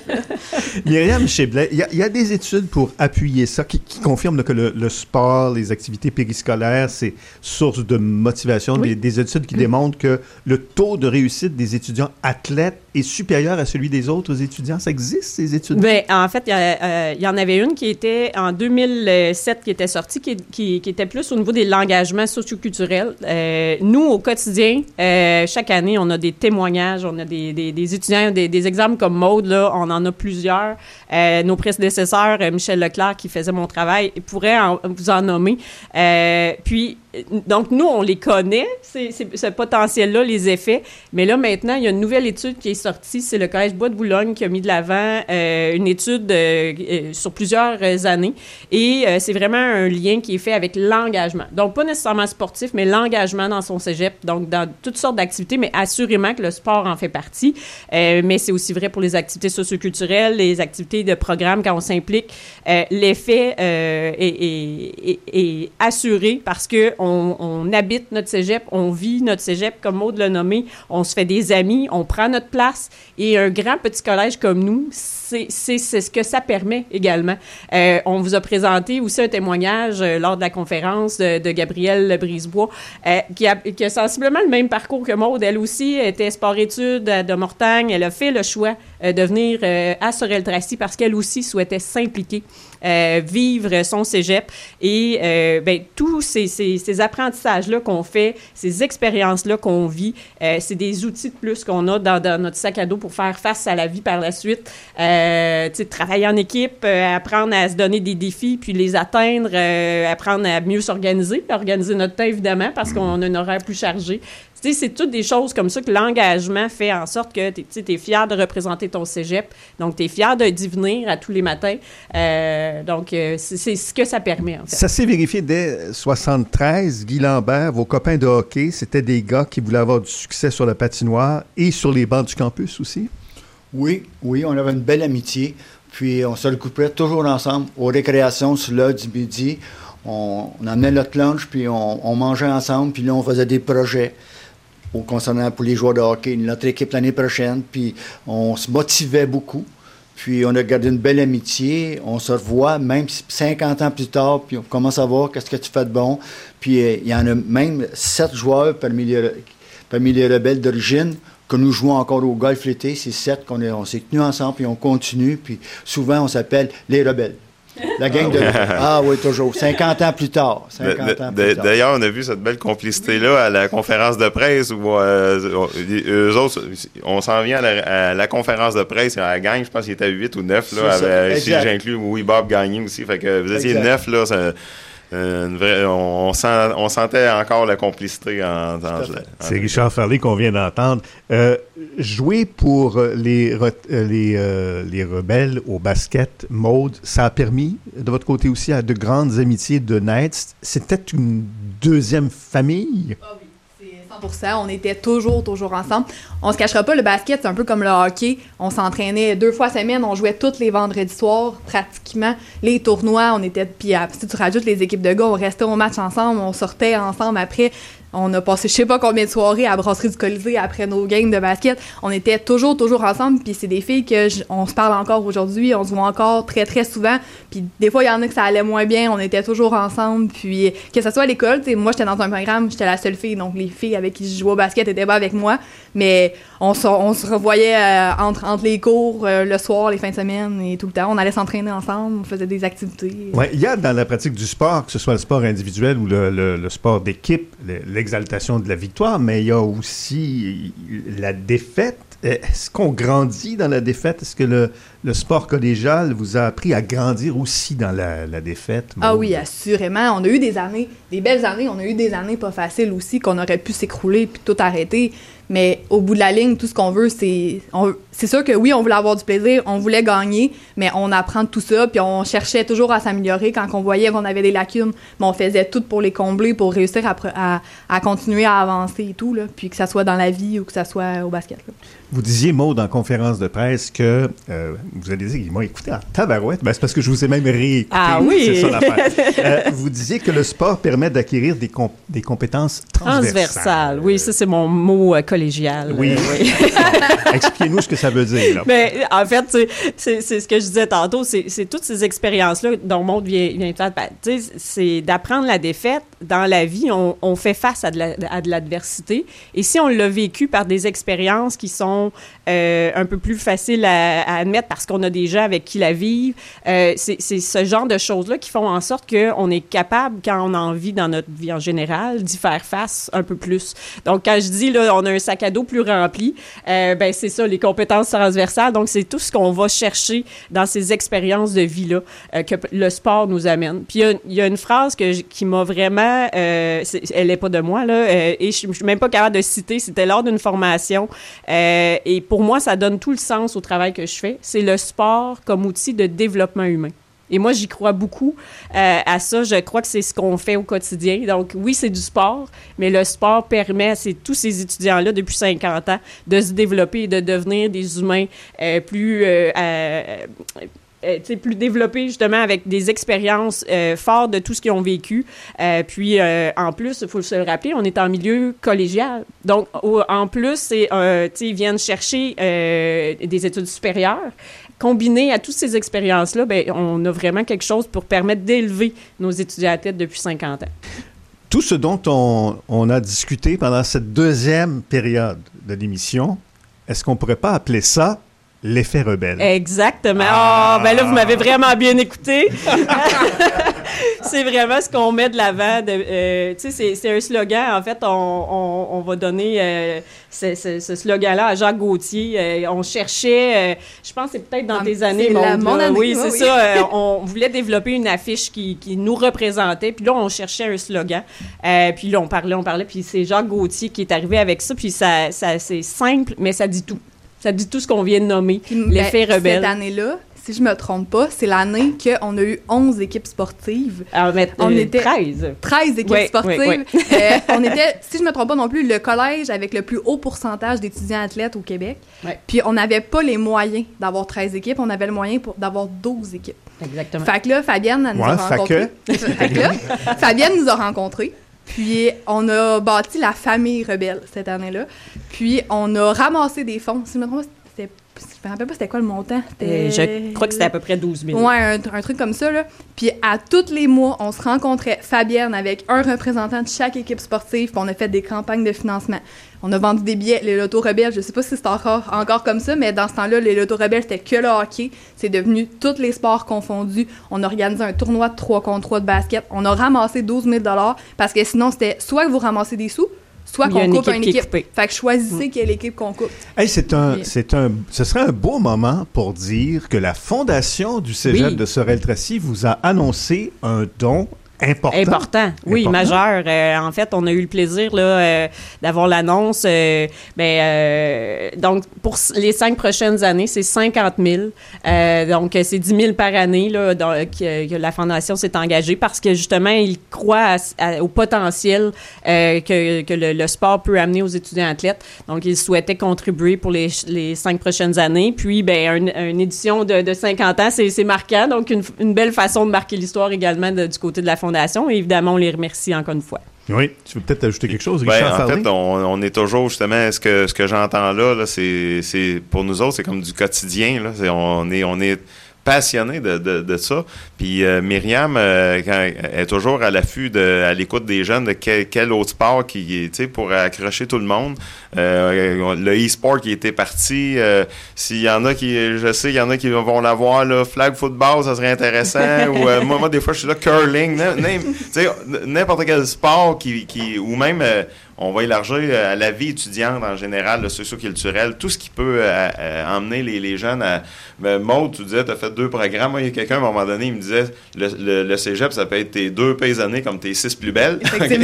Myriam Cheblet, il y, y a des études pour appuyer ça, qui, qui confirment là, que le, le sport, les activités périscolaires, c'est source de motivation. Oui. Des, des études qui mmh. démontrent que le taux de réussite des étudiants athlètes est supérieur à celui des autres étudiants. Ça existe, ces études? Bien, en fait, il y, euh, y en avait une qui était en deux mille sept qui était sortie, qui, qui, qui était plus au niveau de l'engagement socioculturel. Euh, nous, au quotidien, euh, chaque année, on a des témoignages, on a des, des, des étudiants, des, des exemples comme Maude, là, on en a plusieurs. Euh, nos prédécesseurs, Michel Leclerc, qui faisait mon travail, pourrait en, vous en nommer. Euh, puis, donc, nous, on les connaît, ces, ces, ce potentiel-là, les effets. Mais là, maintenant, il y a une nouvelle étude qui est sortie. C'est le Collège Bois de Boulogne qui a mis de l'avant euh, une étude euh, euh, sur plusieurs années. Et euh, c'est vraiment un lien qui est fait avec l'engagement. Donc, pas nécessairement sportif, mais l'engagement dans son cégep. Donc, dans toutes sortes d'activités, mais assurément que le sport en fait partie. Euh, mais c'est aussi vrai pour les activités socioculturelles, les activités de programme quand on s'implique. Euh, l'effet euh, est, est, est, est assuré parce que On, on habite notre cégep, on vit notre cégep, comme Maude l'a nommé, on se fait des amis, on prend notre place. Et un grand petit collège comme nous, c'est, c'est, c'est ce que ça permet également. Euh, on vous a présenté aussi un témoignage euh, lors de la conférence de, de Gabrielle Brisebois, euh, qui, a, qui a sensiblement le même parcours que Maude. Elle aussi était sport-études de Mortagne. Elle a fait le choix euh, de venir euh, à Sorel-Tracy parce qu'elle aussi souhaitait s'impliquer. Euh, vivre son cégep et euh, ben, tous ces, ces, ces apprentissages-là qu'on fait, ces expériences-là qu'on vit, euh, c'est des outils de plus qu'on a dans, dans notre sac à dos pour faire face à la vie par la suite. Euh, tu sais, travailler en équipe, euh, apprendre à se donner des défis puis les atteindre, euh, apprendre à mieux s'organiser, organiser notre temps évidemment parce qu'on a un horaire plus chargé. Tu sais, c'est toutes des choses comme ça que l'engagement fait en sorte que tu es fier de représenter ton cégep, donc tu es fier de d'y venir à tous les matins. Euh, donc, euh, c'est, c'est ce que ça permet, en fait. Ça s'est vérifié dès soixante-treize. Guy Lambert, vos copains de hockey, c'était des gars qui voulaient avoir du succès sur la patinoire et sur les bancs du campus aussi? Oui, oui, on avait une belle amitié. Puis on se regroupait toujours ensemble aux récréations sur l'heure du midi. On, on amenait notre lunch, puis on, on mangeait ensemble, puis là, on faisait des projets au concernant pour les joueurs de hockey, notre équipe l'année prochaine, puis on se motivait beaucoup. Puis on a gardé une belle amitié. On se revoit même cinquante ans plus tard, puis on commence à voir qu'est-ce que tu fais de bon. Puis il euh, y en a même sept joueurs parmi les, parmi les rebelles d'origine que nous jouons encore au golf l'été. C'est sept qu'on est, on s'est tenus ensemble, puis on continue. Puis souvent, on s'appelle les rebelles. La gang de... Ah oui, toujours. cinquante ans plus tard. cinquante ans plus tard. D'ailleurs, on a vu cette belle complicité-là à la conférence de presse où euh, eux autres, on s'en vient à la, à la conférence de presse à la gang, je pense qu'il était huit ou neuf. Là, avec, si j'inclus oui, Bob Gagné aussi. Fait que vous étiez neuf, là. Ça, Une vraie, on, on, sent, on sentait encore la complicité en, en, c'est Richard Farley qu'on vient d'entendre. Euh, jouer pour les, les, euh, les rebelles au basket, Maude, ça a permis, de votre côté aussi, à de grandes amitiés de naître. C'était une deuxième famille? Ah oui. cent pour cent, on était toujours, toujours ensemble. On se cachera pas, le basket, c'est un peu comme le hockey. On s'entraînait deux fois semaine, on jouait tous les vendredis soirs, pratiquement. Les tournois, on était... Puis si tu rajoutes les équipes de gars, on restait au match ensemble, on sortait ensemble après. On a passé je sais pas combien de soirées à la brasserie du Colisée après nos games de basket. On était toujours, toujours ensemble, puis c'est des filles que j- on se parle encore aujourd'hui, on se voit encore très, très souvent. Puis des fois, il y en a que ça allait moins bien, on était toujours ensemble. Puis que ce soit à l'école, tu sais, moi, j'étais dans un programme, j'étais la seule fille, donc les filles avec qui je jouais au basket étaient pas avec moi. Mais on se, on se revoyait euh, entre, entre les cours, euh, le soir, les fins de semaine et tout le temps. On allait s'entraîner ensemble, on faisait des activités. Oui, il y a dans la pratique du sport, que ce soit le sport individuel ou le, le, le sport d'équipe, le, l'exaltation de la victoire, mais il y a aussi la défaite. Est-ce qu'on grandit dans la défaite? Est-ce que le, le sport collégial vous a appris à grandir aussi dans la, la défaite? Ah oui, assurément. On a eu des années, des belles années. On a eu des années pas faciles aussi, qu'on aurait pu s'écrouler puis tout arrêter. Mais au bout de la ligne, tout ce qu'on veut, c'est... On, c'est sûr que oui, on voulait avoir du plaisir, on voulait gagner, mais on apprend de tout ça, puis on cherchait toujours à s'améliorer quand on voyait qu'on avait des lacunes. Mais on faisait tout pour les combler, pour réussir à, à, à continuer à avancer et tout, là, puis que ça soit dans la vie ou que ça soit au basket. Là. Vous disiez, Maude, en conférence de presse, que euh, vous allez dire, ils m'ont écouté en tabarouette. Ben, c'est parce que je vous ai même réécouté. Ah oui! C'est ça l'affaire. euh, vous disiez que le sport permet d'acquérir des, comp- des compétences transversales. Transversales, oui, ça c'est mon mot euh, collégial. Oui. Euh, oui. Expliquez-nous ce que ça veut dire. Là. Ben, en fait, c'est, c'est ce que je disais tantôt, c'est, c'est toutes ces expériences-là dont Maude vient, vient de ben, c'est d'apprendre la défaite. Dans la vie, on, on fait face à de, la, à de l'adversité. Et si on l'a vécu par des expériences qui sont euh, un peu plus faciles à, à admettre parce qu'on a des gens avec qui la vivent, euh, c'est, c'est ce genre de choses-là qui font en sorte qu'on est capable, quand on a envie dans notre vie en général, d'y faire face un peu plus. Donc, quand je dis, là, on a un sac à dos plus rempli, euh, ben c'est ça, les compétences transversales. Donc, c'est tout ce qu'on va chercher dans ces expériences de vie-là euh, que le sport nous amène. Puis, il y, y a une phrase que j- qui m'a vraiment... Euh, elle n'est pas de moi, là, euh, et je ne suis même pas capable de citer. C'était lors d'une formation. Euh, et pour moi, ça donne tout le sens au travail que je fais. C'est le sport comme outil de développement humain. Et moi, j'y crois beaucoup euh, à ça. Je crois que c'est ce qu'on fait au quotidien. Donc, oui, c'est du sport, mais le sport permet à ces, tous ces étudiants-là, depuis cinquante ans, de se développer et de devenir des humains euh, plus... Euh, euh, Euh, plus développés, justement, avec des expériences euh, fortes de tout ce qu'ils ont vécu. Euh, puis, euh, en plus, il faut se le rappeler, on est en milieu collégial. Donc, au, en plus, c'est, euh, ils viennent chercher euh, des études supérieures. Combiné à toutes ces expériences-là, ben, on a vraiment quelque chose pour permettre d'élever nos étudiants athlètes depuis cinquante ans. Tout ce dont on, on a discuté pendant cette deuxième période de l'émission, est-ce qu'on ne pourrait pas appeler ça l'effet rebelle? Exactement. Ah, oh, ben là, vous m'avez vraiment bien écouté. C'est vraiment ce qu'on met de l'avant. De, euh, tu sais, c'est, c'est un slogan. En fait, on, on, on va donner euh, ce, ce, ce slogan-là à Jacques Gauthier. Euh, on cherchait, euh, je pense que c'est peut-être dans ah, tes années, mon, mon année. Oui, c'est oui. ça. Euh, on voulait développer une affiche qui, qui nous représentait. Puis là, on cherchait un slogan. Euh, puis là, on parlait, on parlait. Puis c'est Jacques Gauthier qui est arrivé avec ça. Puis ça, ça, c'est simple, mais ça dit tout. Ça dit tout ce qu'on vient de nommer, puis, l'effet ben, rebelle. Cette année-là, si je me trompe pas, c'est l'année qu'on a eu onze équipes sportives. Alors, mais, on euh, était treize. treize équipes ouais, sportives. Ouais, ouais. euh, on était, si je me trompe pas non plus, le collège avec le plus haut pourcentage d'étudiants athlètes au Québec. Ouais. Puis on n'avait pas les moyens d'avoir treize équipes, on avait le moyen pour, d'avoir douze équipes. Exactement. Fait que là, Fabienne, elle nous ouais, a rencontrés. Que... fait que là, Fabienne nous a rencontrés. Puis on a bâti la famille rebelle cette année-là. Puis on a ramassé des fonds. Si je me trompe pas, c'était, je me rappelle pas c'était quoi le montant. Euh, je crois que c'était à peu près douze mille. Ouais, un, un truc comme ça, là. Puis à tous les mois, on se rencontrait, Fabienne, avec un représentant de chaque équipe sportive, puis on a fait des campagnes de financement. On a vendu des billets, les Lotos Rebelles, je sais pas si c'est encore, encore comme ça, mais dans ce temps-là, les Lotos Rebelles, c'était que le hockey. C'est devenu tous les sports confondus. On a organisé un tournoi de trois contre trois de basket. On a ramassé douze mille dollars parce que sinon, c'était soit que vous ramassez des sous, soit qu'on coupe une équipe. Fait que choisissez mm. quelle équipe qu'on coupe. Hey, c'est un, c'est un, ce serait un beau moment pour dire que la fondation du Cégep oui. de Sorel-Tracy vous a annoncé un don important. Important, oui, important. majeur. Euh, en fait, on a eu le plaisir là, euh, d'avoir l'annonce. Euh, ben, euh, donc, pour les cinq prochaines années, c'est cinquante mille. Euh, donc, c'est dix mille par année là, dans, que, que la Fondation s'est engagée parce que, justement, ils croient à, à, au potentiel euh, que, que le, le sport peut amener aux étudiants athlètes. Donc, ils souhaitaient contribuer pour les, les cinq prochaines années. Puis, ben, une, une édition de, de cinquante ans, c'est, c'est marquant. Donc, une, une belle façon de marquer l'histoire également de, du côté de la Fondation. Et évidemment, on les remercie encore une fois. Oui, tu veux peut-être ajouter quelque chose, Richard ben, en Farley? fait, on, on est toujours, justement, ce que, ce que j'entends là, là c'est, c'est, pour nous autres, c'est comme du quotidien. Là. C'est, on est... On est passionné de, de, de ça. Puis euh, Myriam euh, quand, est toujours à l'affût, de, à l'écoute des jeunes de quel, quel autre sport qui, tu sais, pour accrocher tout le monde. Euh, le e-sport qui était parti, euh, s'il y en a qui, je sais, il y en a qui vont l'avoir, là, flag football, ça serait intéressant. ou euh, moi, moi, des fois, je suis là, curling, tu sais, n'importe quel sport qui, qui ou même euh, on va élargir à la vie étudiante en général, le socio-culturel, tout ce qui peut euh, euh, emmener les, les jeunes à... Ben, Maud, tu disais, tu as fait deux programmes. Moi, il y a quelqu'un, à un moment donné, il me disait, le, le, le cégep, ça peut être tes deux pires années comme tes six plus belles. Effectivement.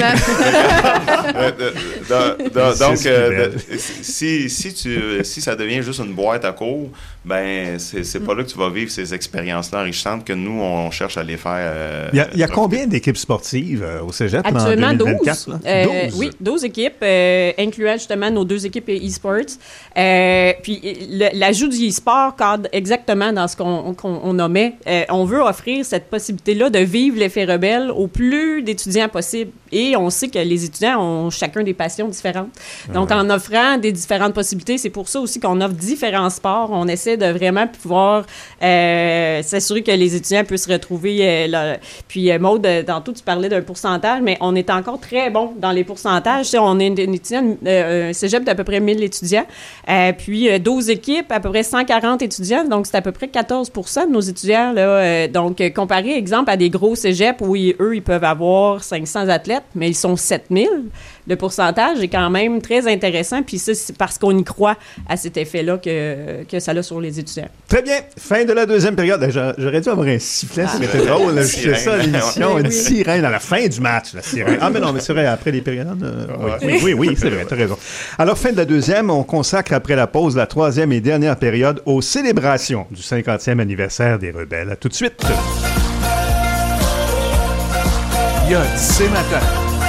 Donc, euh, si, si, tu, si ça devient juste une boîte à cours, ben c'est, c'est pas là que tu vas vivre ces expériences-là enrichissantes que nous, on cherche à les faire. Euh, il y a, il y a combien d'équipes sportives euh, au cégep Actuellement, en deux mille vingt-quatre? douze. Euh, douze. Oui, douze équipes, euh, incluant justement nos deux équipes e-sports. Euh, puis le, l'ajout du e-sport cadre exactement dans ce qu'on, qu'on on nommait. Euh, on veut offrir cette possibilité-là de vivre l'effet rebelle au plus d'étudiants possible. Et on sait que les étudiants ont chacun des passions différentes. Donc, ah ouais. en offrant des différentes possibilités, c'est pour ça aussi qu'on offre différents sports. On essaie de vraiment pouvoir euh, s'assurer que les étudiants puissent se retrouver. Euh, là. Puis, euh, Maud, tantôt, tu parlais d'un pourcentage, mais on est encore très bon dans les pourcentages. Tu sais, on est une étudiant, euh, un cégep d'à peu près mille étudiants, euh, puis euh, douze équipes, à peu près cent quarante étudiants, donc c'est à peu près quatorze pour cent de nos étudiants. Là, euh, donc, euh, comparé, exemple, à des gros cégeps où ils, eux, ils peuvent avoir cinq cents athlètes, mais ils sont sept mille. Le pourcentage est quand même très intéressant, puis ça, c'est parce qu'on y croit à cet effet-là que, que ça a sur les étudiants. Très bien. Fin de la deuxième période. J'aurais dû avoir un sifflet, ah, c'était drôle. Je fais ça à l'émission, oui, une oui. sirène à la fin du match, la sirène. Ah, mais non, mais c'est vrai, après les périodes. Euh, oui, oui, oui, c'est vrai, t'as raison. Alors, fin de la deuxième, on consacre après la pause la troisième et dernière période aux célébrations du cinquantième anniversaire des Rebelles. À tout de suite. Yod, c'est matin.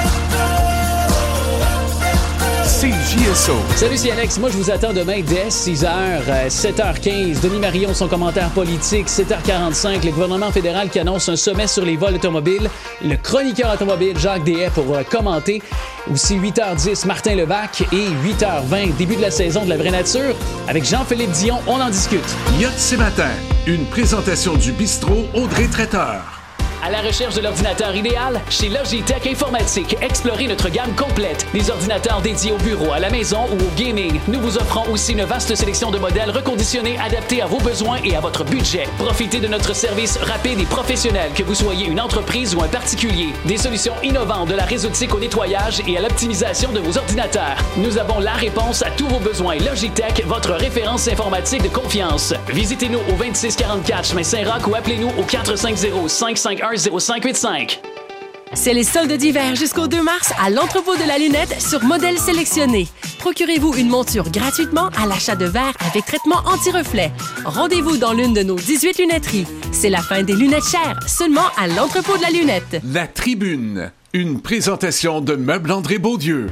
C J S O. Salut, c'est Alex. Moi, je vous attends demain dès six heures, sept heures quinze. Denis Marion, son commentaire politique. sept heures quarante-cinq, le gouvernement fédéral qui annonce un sommet sur les vols automobiles. Le chroniqueur automobile Jacques Deshaies pour euh, commenter. Aussi huit heures dix, Martin Levac. Et huit heures vingt, début de la saison de la vraie nature. Avec Jean-Philippe Dion, on en discute. Yod, c'est matin. Une présentation du bistrot Audrey Traiteur. À la recherche de l'ordinateur idéal? Chez Logitech Informatique, explorez notre gamme complète. Des ordinateurs dédiés au bureau, à la maison ou au gaming. Nous vous offrons aussi une vaste sélection de modèles reconditionnés adaptés à vos besoins et à votre budget. Profitez de notre service rapide et professionnel, que vous soyez une entreprise ou un particulier. Des solutions innovantes de la réseautique au nettoyage et à l'optimisation de vos ordinateurs. Nous avons la réponse à tous vos besoins. Logitech, votre référence informatique de confiance. Visitez-nous au vingt-six quarante-quatre chemin Saint-Roch ou appelez-nous au quatre cinq zéro, cinq cinq un, zéro cinq huit cinq. C'est les soldes d'hiver jusqu'au deux mars à l'entrepôt de la lunette sur modèle sélectionné. Procurez-vous une monture gratuitement à l'achat de verres avec traitement anti-reflet. Rendez-vous dans l'une de nos dix-huit lunetteries. C'est la fin des lunettes chères, seulement à l'entrepôt de la lunette. La Tribune, une présentation de Meubles André Beaudieu.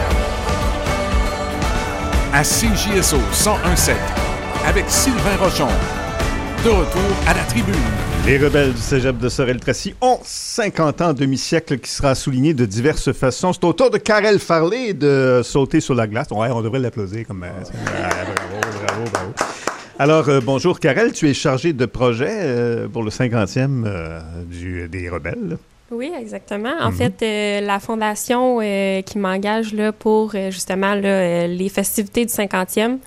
À C J S O cent un sept, avec Sylvain Rochon. De retour à la Tribune. Les rebelles du cégep de Sorel-Tracy ont cinquante ans, demi-siècle qui sera souligné de diverses façons. C'est au tour de Karel Farley de sauter sur la glace. Ouais, on devrait l'applaudir comme... Ah, bravo, bravo, bravo. Alors, euh, bonjour Karel, tu es chargé de projet euh, pour le cinquantième euh, du, des rebelles. Oui, exactement. En Mm-hmm. fait, euh, la fondation euh, qui m'engage là, pour euh, justement là, euh, les festivités du cinquantième,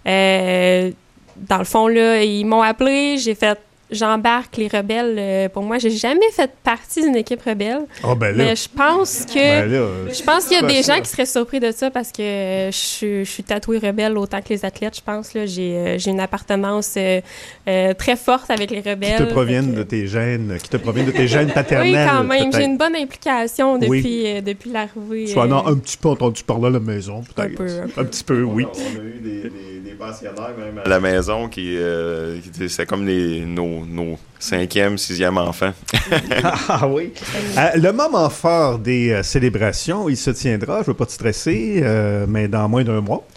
euh, dans le fond, là, ils m'ont appelé, j'ai fait j'embarque les rebelles. Euh, pour moi, j'ai jamais fait partie d'une équipe rebelle. Oh, ben là. Mais je pense que Ben là, je pense qu'il y a ben des ça. gens qui seraient surpris de ça parce que euh, je, suis- je suis tatouée rebelle autant que les athlètes, je pense. Là. J'ai, euh, j'ai une appartenance euh, euh, très forte avec les rebelles. Qui te proviennent de tes gènes, qui te proviennent de tes gènes paternels. Oui, quand même. peut-être. J'ai une bonne implication depuis, Oui. euh, depuis l'arrivée. Soit euh, non, un petit peu entendu parler à la maison, peut-être. Un peu, un peu. Un petit peu, oui. On a eu des, des, des pensionnaires même à la maison qui, euh, qui c'est comme les, nos, nos cinquième, sixième enfants. Ah oui. Euh, le moment fort des euh, célébrations, il se tiendra, je ne veux pas te stresser, euh, mais dans moins d'un mois.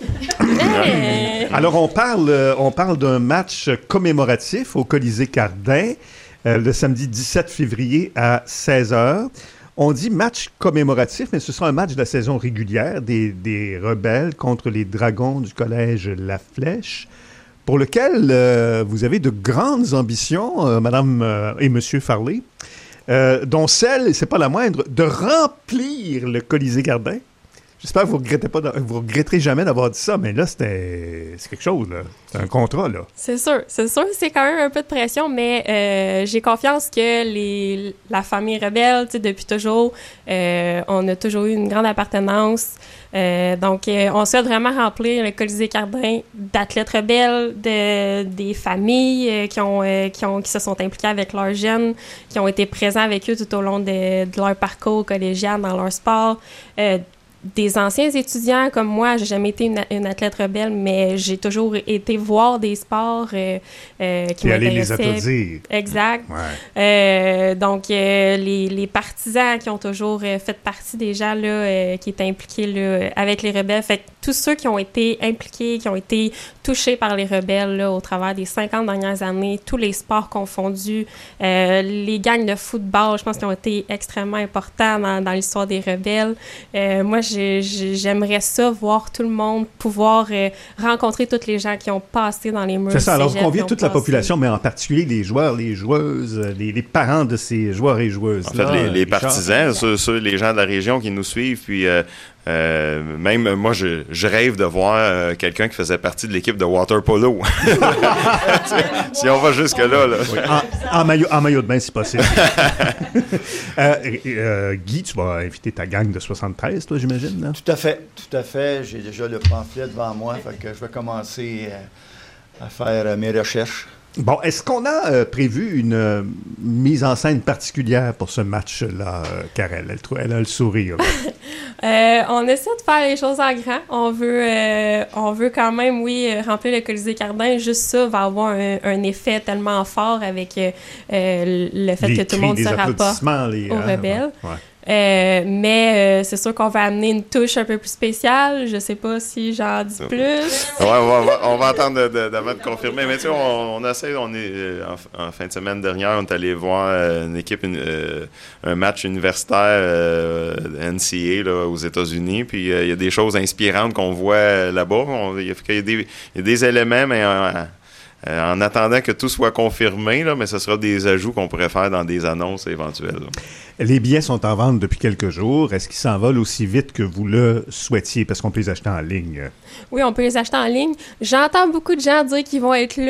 Hey! Alors, on parle, euh, on parle d'un match commémoratif au Colisée Cardin, euh, le samedi dix-sept février à seize heures. On dit match commémoratif, mais ce sera un match de la saison régulière des, des rebelles contre les dragons du collège La Flèche, pour lequel euh, vous avez de grandes ambitions, euh, Madame euh, et Monsieur Farley, euh, dont celle, et c'est pas la moindre, de remplir le Colisée Cardin. J'espère que vous regrettez pas, de- vous regretterez jamais d'avoir dit ça, mais là, c'était, c'est quelque chose, là. C'est un contrat, là. C'est sûr, c'est sûr, c'est quand même un peu de pression, mais euh, j'ai confiance que les, la famille rebelle, tu sais, depuis toujours, euh, on a toujours eu une grande appartenance. Euh, donc, euh, on souhaite vraiment remplir le Colisée Cardin d'athlètes rebelles, de, des familles euh, qui, ont, euh, qui, ont, qui se sont impliquées avec leurs jeunes, qui ont été présents avec eux tout au long de, de leur parcours collégial dans leur sport. Euh, des anciens étudiants comme moi, j'ai jamais été une, une athlète rebelle, mais j'ai toujours été voir des sports euh, euh, qui Puis aller les m'intéressaient. applaudir. Exact. Ouais. Euh, donc, euh, les, les partisans qui ont toujours euh, fait partie des gens là, euh, qui étaient impliqués là, avec les rebelles. Fait que tous ceux qui ont été impliqués, qui ont été touchés par les rebelles là, au travers des cinquante dernières années, tous les sports confondus, euh, les gangs de football, je pense qu'ils ont été extrêmement importants dans, dans l'histoire des rebelles. Euh, moi, j'ai- j'ai- j'aimerais ça, voir tout le monde, pouvoir euh, rencontrer tous les gens qui ont passé dans les murs C'est ça, du alors vous cégep, conviez qui ont toute la passé- population, mais en particulier les joueurs, les joueuses, les, les parents de ces joueurs et joueuses. En fait, les, les partisans, ceux, ceux- les gens de la région qui nous suivent, puis euh, euh, même moi, je, je rêve de voir euh, quelqu'un qui faisait partie de l'équipe de water polo. si on va jusque-là. Là. Oui, en, en maillot, en maillot de bain, si possible. euh, euh, Guy, tu vas inviter ta gang de soixante-treize, toi, j'imagine, là? Tout à fait, tout à fait. J'ai déjà le pamphlet devant moi, fait que je vais commencer euh, à faire euh, mes recherches. Bon, est-ce qu'on a euh, prévu une euh, mise en scène particulière pour ce match-là, euh, Karel? Elle, trou- elle a le sourire. là. Euh, on essaie de faire les choses en grand. On veut, euh, on veut quand même, oui, euh, remplir le Colisée Cardin. Juste ça va avoir un, un effet tellement fort avec euh, euh, le fait Les que tout le cris, monde les se rapporte applaudissements, les- aux hein, rebelles. ouais. Euh, mais euh, c'est sûr qu'on va amener une touche un peu plus spéciale. Je sais pas si j'en dis plus. Ouais, on, va, on va attendre de, de, d'avant de confirmer. Mais tu sais, on, on essaie, on est, euh, en, en fin de semaine dernière, on est allé voir euh, une équipe, une, euh, un match universitaire euh, N C A là, aux États-Unis. Puis euh, il y a des choses inspirantes qu'on voit euh, là-bas. On- Il y, a- il y a des, il y a des éléments, mais en, euh, en attendant que tout soit confirmé, là, mais ce sera des ajouts qu'on pourrait faire dans des annonces éventuelles. là. Les billets sont en vente depuis quelques jours. Est-ce qu'ils s'envolent aussi vite que vous le souhaitiez? Parce qu'on peut les acheter en ligne. Oui, on peut les acheter en ligne. J'entends beaucoup de gens dire qu'ils vont être là.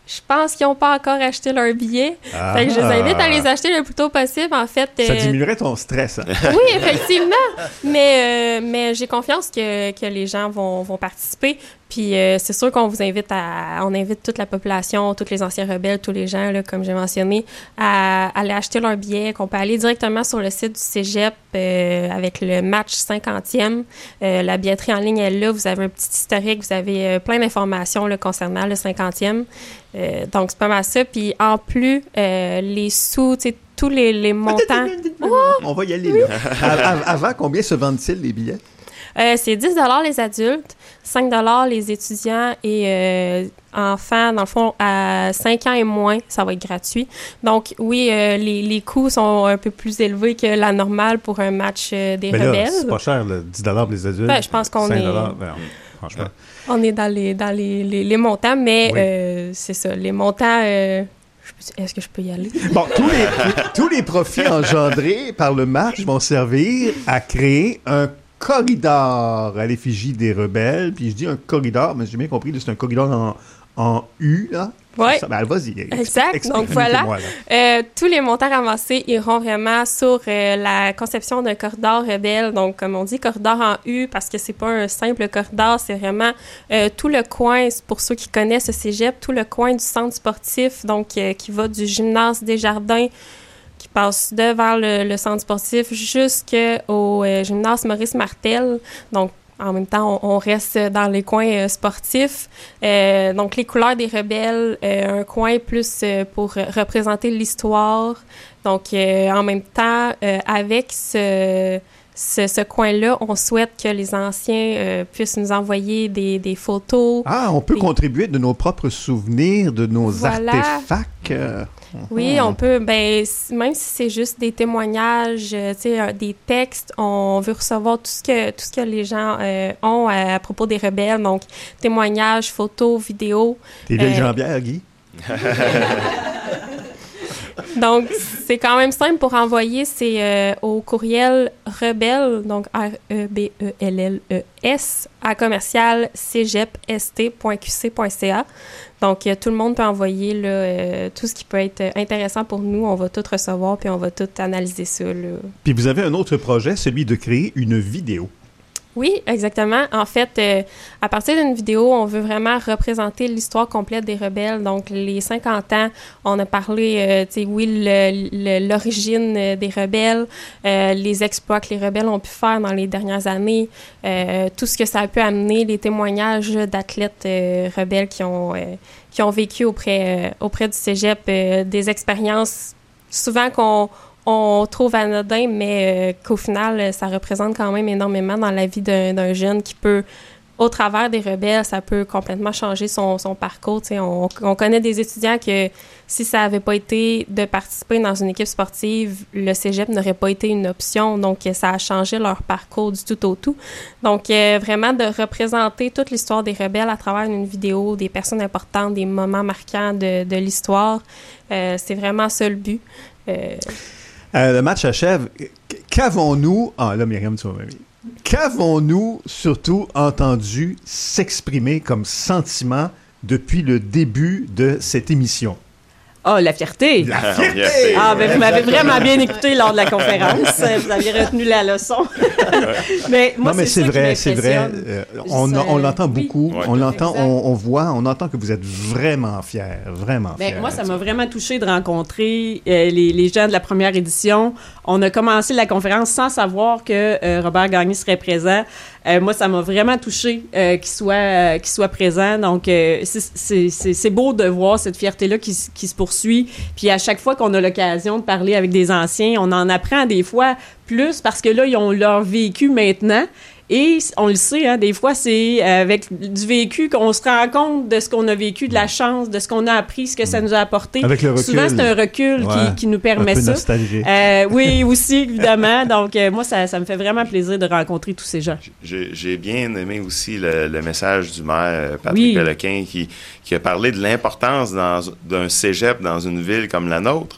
Je pense qu'ils n'ont pas encore acheté leur billet. Ah. Fait que je les invite à les acheter le plus tôt possible. En fait, Ça euh... diminuerait ton stress. Hein? Oui, effectivement. mais, euh, mais j'ai confiance que, que les gens vont, vont participer. Puis euh, c'est sûr qu'on vous invite à... On invite toute la population, tous les anciens rebelles, tous les gens, là, comme j'ai mentionné, à, à aller acheter leur billet, qu'on peut aller directement sur le site du cégep euh, avec le match cinquantième. Euh, la billetterie en ligne est là. Vous avez un petit historique. Vous avez euh, plein d'informations là, concernant le cinquantième. Euh, donc, c'est pas mal ça. Puis, en plus, euh, les sous, tu sais, tous les, les montants... Oh! On va y aller, là. Av- Avant, combien se vendent-ils, les billets? Euh, c'est dix dollars les adultes, cinq dollars les étudiants et euh, enfants, dans le fond, à cinq ans et moins, ça va être gratuit. Donc, oui, euh, les, les coûts sont un peu plus élevés que la normale pour un match euh, des Mais là, rebelles. c'est pas cher, là, dix dollars pour les adultes. Ben, je pense qu'on cinq est... dollars, ben, franchement. On est dans les, dans les, les, les montants, mais Oui. euh, c'est ça, les montants... Euh, je peux- est-ce que je peux y aller? Bon, tous les, tous les profits engendrés par le match vont servir à créer un corridor à l'effigie des rebelles. Puis je dis un corridor, mais j'ai bien compris, là, c'est un corridor en, en U, là. Oui. Ben, vas-y. Exact. explique- Donc voilà, expliquez-moi, là. Euh, tous les montants ramassés iront vraiment sur euh, la conception d'un corridor rebelle. Donc, comme on dit, corridor en U, parce que c'est pas un simple corridor, c'est vraiment euh, tout le coin, pour ceux qui connaissent le cégep, tout le coin du centre sportif, donc euh, qui va du gymnase Desjardins, qui passe devant le, le centre sportif jusqu'au euh, gymnase Maurice Martel. Donc, en même temps, on, on reste dans les coins euh, sportifs. Euh, donc, les couleurs des rebelles, euh, un coin plus euh, pour représenter l'histoire. Donc, euh, en même temps, euh, avec ce, ce, ce coin-là, on souhaite que les anciens euh, puissent nous envoyer des, des photos. Ah, on peut des... contribuer de nos propres souvenirs, de nos Voilà. artefacts. euh, Oui, mhm. on peut, ben, s- même si c'est juste des témoignages, euh, tu sais, euh, des textes, on veut recevoir tout ce que, tout ce que les gens euh, ont à, à propos des rebelles, donc témoignages, photos, vidéos. Tes vieilles Euh, jambières, Guy? Donc, c'est quand même simple pour envoyer, c'est euh, au courriel rebelle, donc R E B E L L E S, à commercial cégepst point q c point c a. Donc, euh, tout le monde peut envoyer là, euh, tout ce qui peut être intéressant pour nous. On va tout recevoir, puis on va tout analyser ça. Là. Puis vous avez un autre projet, celui de créer une vidéo. Oui, exactement. En fait, euh, à partir d'une vidéo, on veut vraiment représenter l'histoire complète des rebelles. Donc, les cinquante ans, on a parlé, euh, tu sais, oui, le- le- l'origine euh, des rebelles, euh, les exploits que les rebelles ont pu faire dans les dernières années, euh, tout ce que ça a pu amener, les témoignages d'athlètes euh, rebelles qui ont, euh, qui ont vécu auprès, euh, auprès du cégep, euh, des expériences souvent qu'on on trouve anodin, mais euh, qu'au final, ça représente quand même énormément dans la vie d'un, d'un jeune qui peut, au travers des rebelles, ça peut complètement changer son, son parcours. Tu sais, on, on connaît des étudiants que si ça n'avait pas été de participer dans une équipe sportive, le cégep n'aurait pas été une option. Donc, ça a changé leur parcours du tout au tout. Donc, euh, vraiment de représenter toute l'histoire des rebelles à travers une vidéo, des personnes importantes, des moments marquants de, de l'histoire, euh, c'est vraiment ça le but. Euh, Euh, le match achève. Qu'avons-nous... Ah, là, Myriam, tu vas m'aimer. Qu'avons-nous surtout entendu s'exprimer comme sentiment depuis le début de cette émission? Ah, la fierté! La fierté! Ah, ben vous m'avez vraiment bien écouté lors de la conférence. Vous avez retenu la leçon. mais moi, non, mais c'est, ça qui vrai, c'est vrai. m'impressionne. Euh, on, Juste, on euh, l'entend oui. beaucoup. Ouais. On l'entend, Exact. on, on voit, on entend que vous êtes vraiment fiers, vraiment Ben, fiers. moi, ça m'a vraiment touché de rencontrer euh, les, les gens de la première édition. On a commencé la conférence sans savoir que euh, Robert Gagné serait présent. Euh, moi, ça m'a vraiment touché euh, qu'il soit, euh, qu'il soit présent. Donc, euh, c'est, c'est, c'est, c'est beau de voir cette fierté-là qui, s- qui se poursuit. Puis à chaque fois qu'on a l'occasion de parler avec des anciens, on en apprend des fois plus parce que là, ils ont leur vécu maintenant. Et on le sait, hein, des fois, c'est avec du vécu qu'on se rend compte de ce qu'on a vécu, de la chance, de ce qu'on a appris, ce que ça nous a apporté. Avec le recul. Souvent, c'est un recul Ouais, qui, qui nous permet un peu ça. nostalgique. Euh, oui, aussi, évidemment. Donc, euh, moi, ça, ça me fait vraiment plaisir de rencontrer tous ces gens. J'ai, j'ai bien aimé aussi le, le message du maire euh, Patrick Oui. Péloquin qui, qui a parlé de l'importance dans, d'un cégep dans une ville comme la nôtre.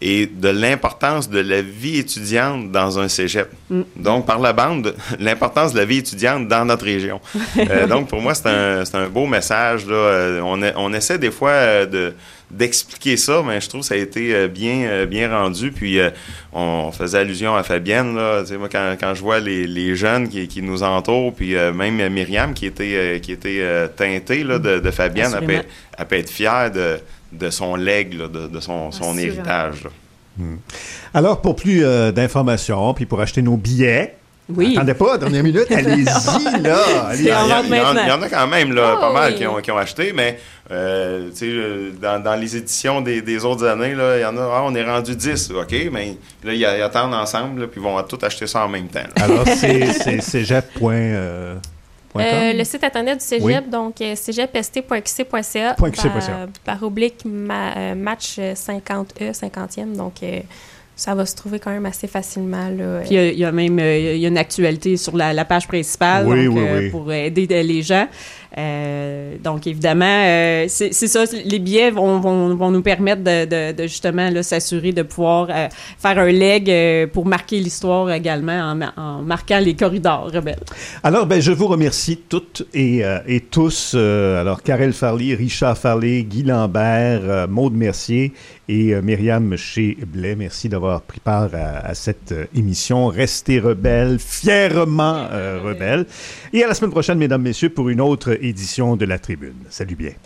et de l'importance de la vie étudiante dans un cégep. Mm. Donc, par la bande, l'importance de la vie étudiante dans notre région. euh, donc, pour moi, c'est un, c'est un beau message, là. On, a, on essaie des fois de... d'expliquer ça, mais je trouve que ça a été bien, bien rendu. Puis, euh, on faisait allusion à Fabienne, là. Tu sais, moi, quand, quand je vois les, les jeunes qui, qui nous entourent, puis euh, même Myriam, qui était, euh, qui était euh, teintée là, de, de Fabienne, elle peut, elle peut être fière de, de son legs, là, de, de son, son héritage. Là. Hmm. Alors, pour plus euh, d'informations, puis pour acheter nos billets, oui. Attendez pas, dernière minute, allez-y, là. Il y, en, il, y en, il y en a quand même, là, oh, pas mal oui. qui, ont, qui ont acheté, mais euh, tu sais, dans, dans les éditions des, des autres années, là, il y en a, ah, on est rendu dix, OK, mais là, ils attendent ensemble, là, puis ils vont tout acheter ça en même temps. Là. Alors, c'est cégep. Euh, euh, le site internet du cégep, oui. donc euh, cégep s t point q c point c a par, par oblique ma, euh, match cinquante E, cinquantième, donc... Euh, ça va se trouver quand même assez facilement. Là. Puis il y, y a même euh, y a une actualité sur la, la page principale oui, donc, oui, euh, oui. pour aider les gens. Euh, donc, évidemment, euh, c'est ça, les billets vont, vont, vont nous permettre de, de, de justement là, s'assurer de pouvoir euh, faire un leg euh, pour marquer l'histoire également en, en marquant les corridors rebelles. Alors, ben, je vous remercie toutes et, euh, et tous. Euh, alors, Karel Farley, Richard Farley, Guy Lambert, euh, Maude Mercier et euh, Myriam Shea-Blais. Merci d'avoir pris part à, à cette euh, émission. Restez rebelles, fièrement euh, rebelles. Et à la semaine prochaine, mesdames, messieurs, pour une autre édition de La Tribune. Salut bien.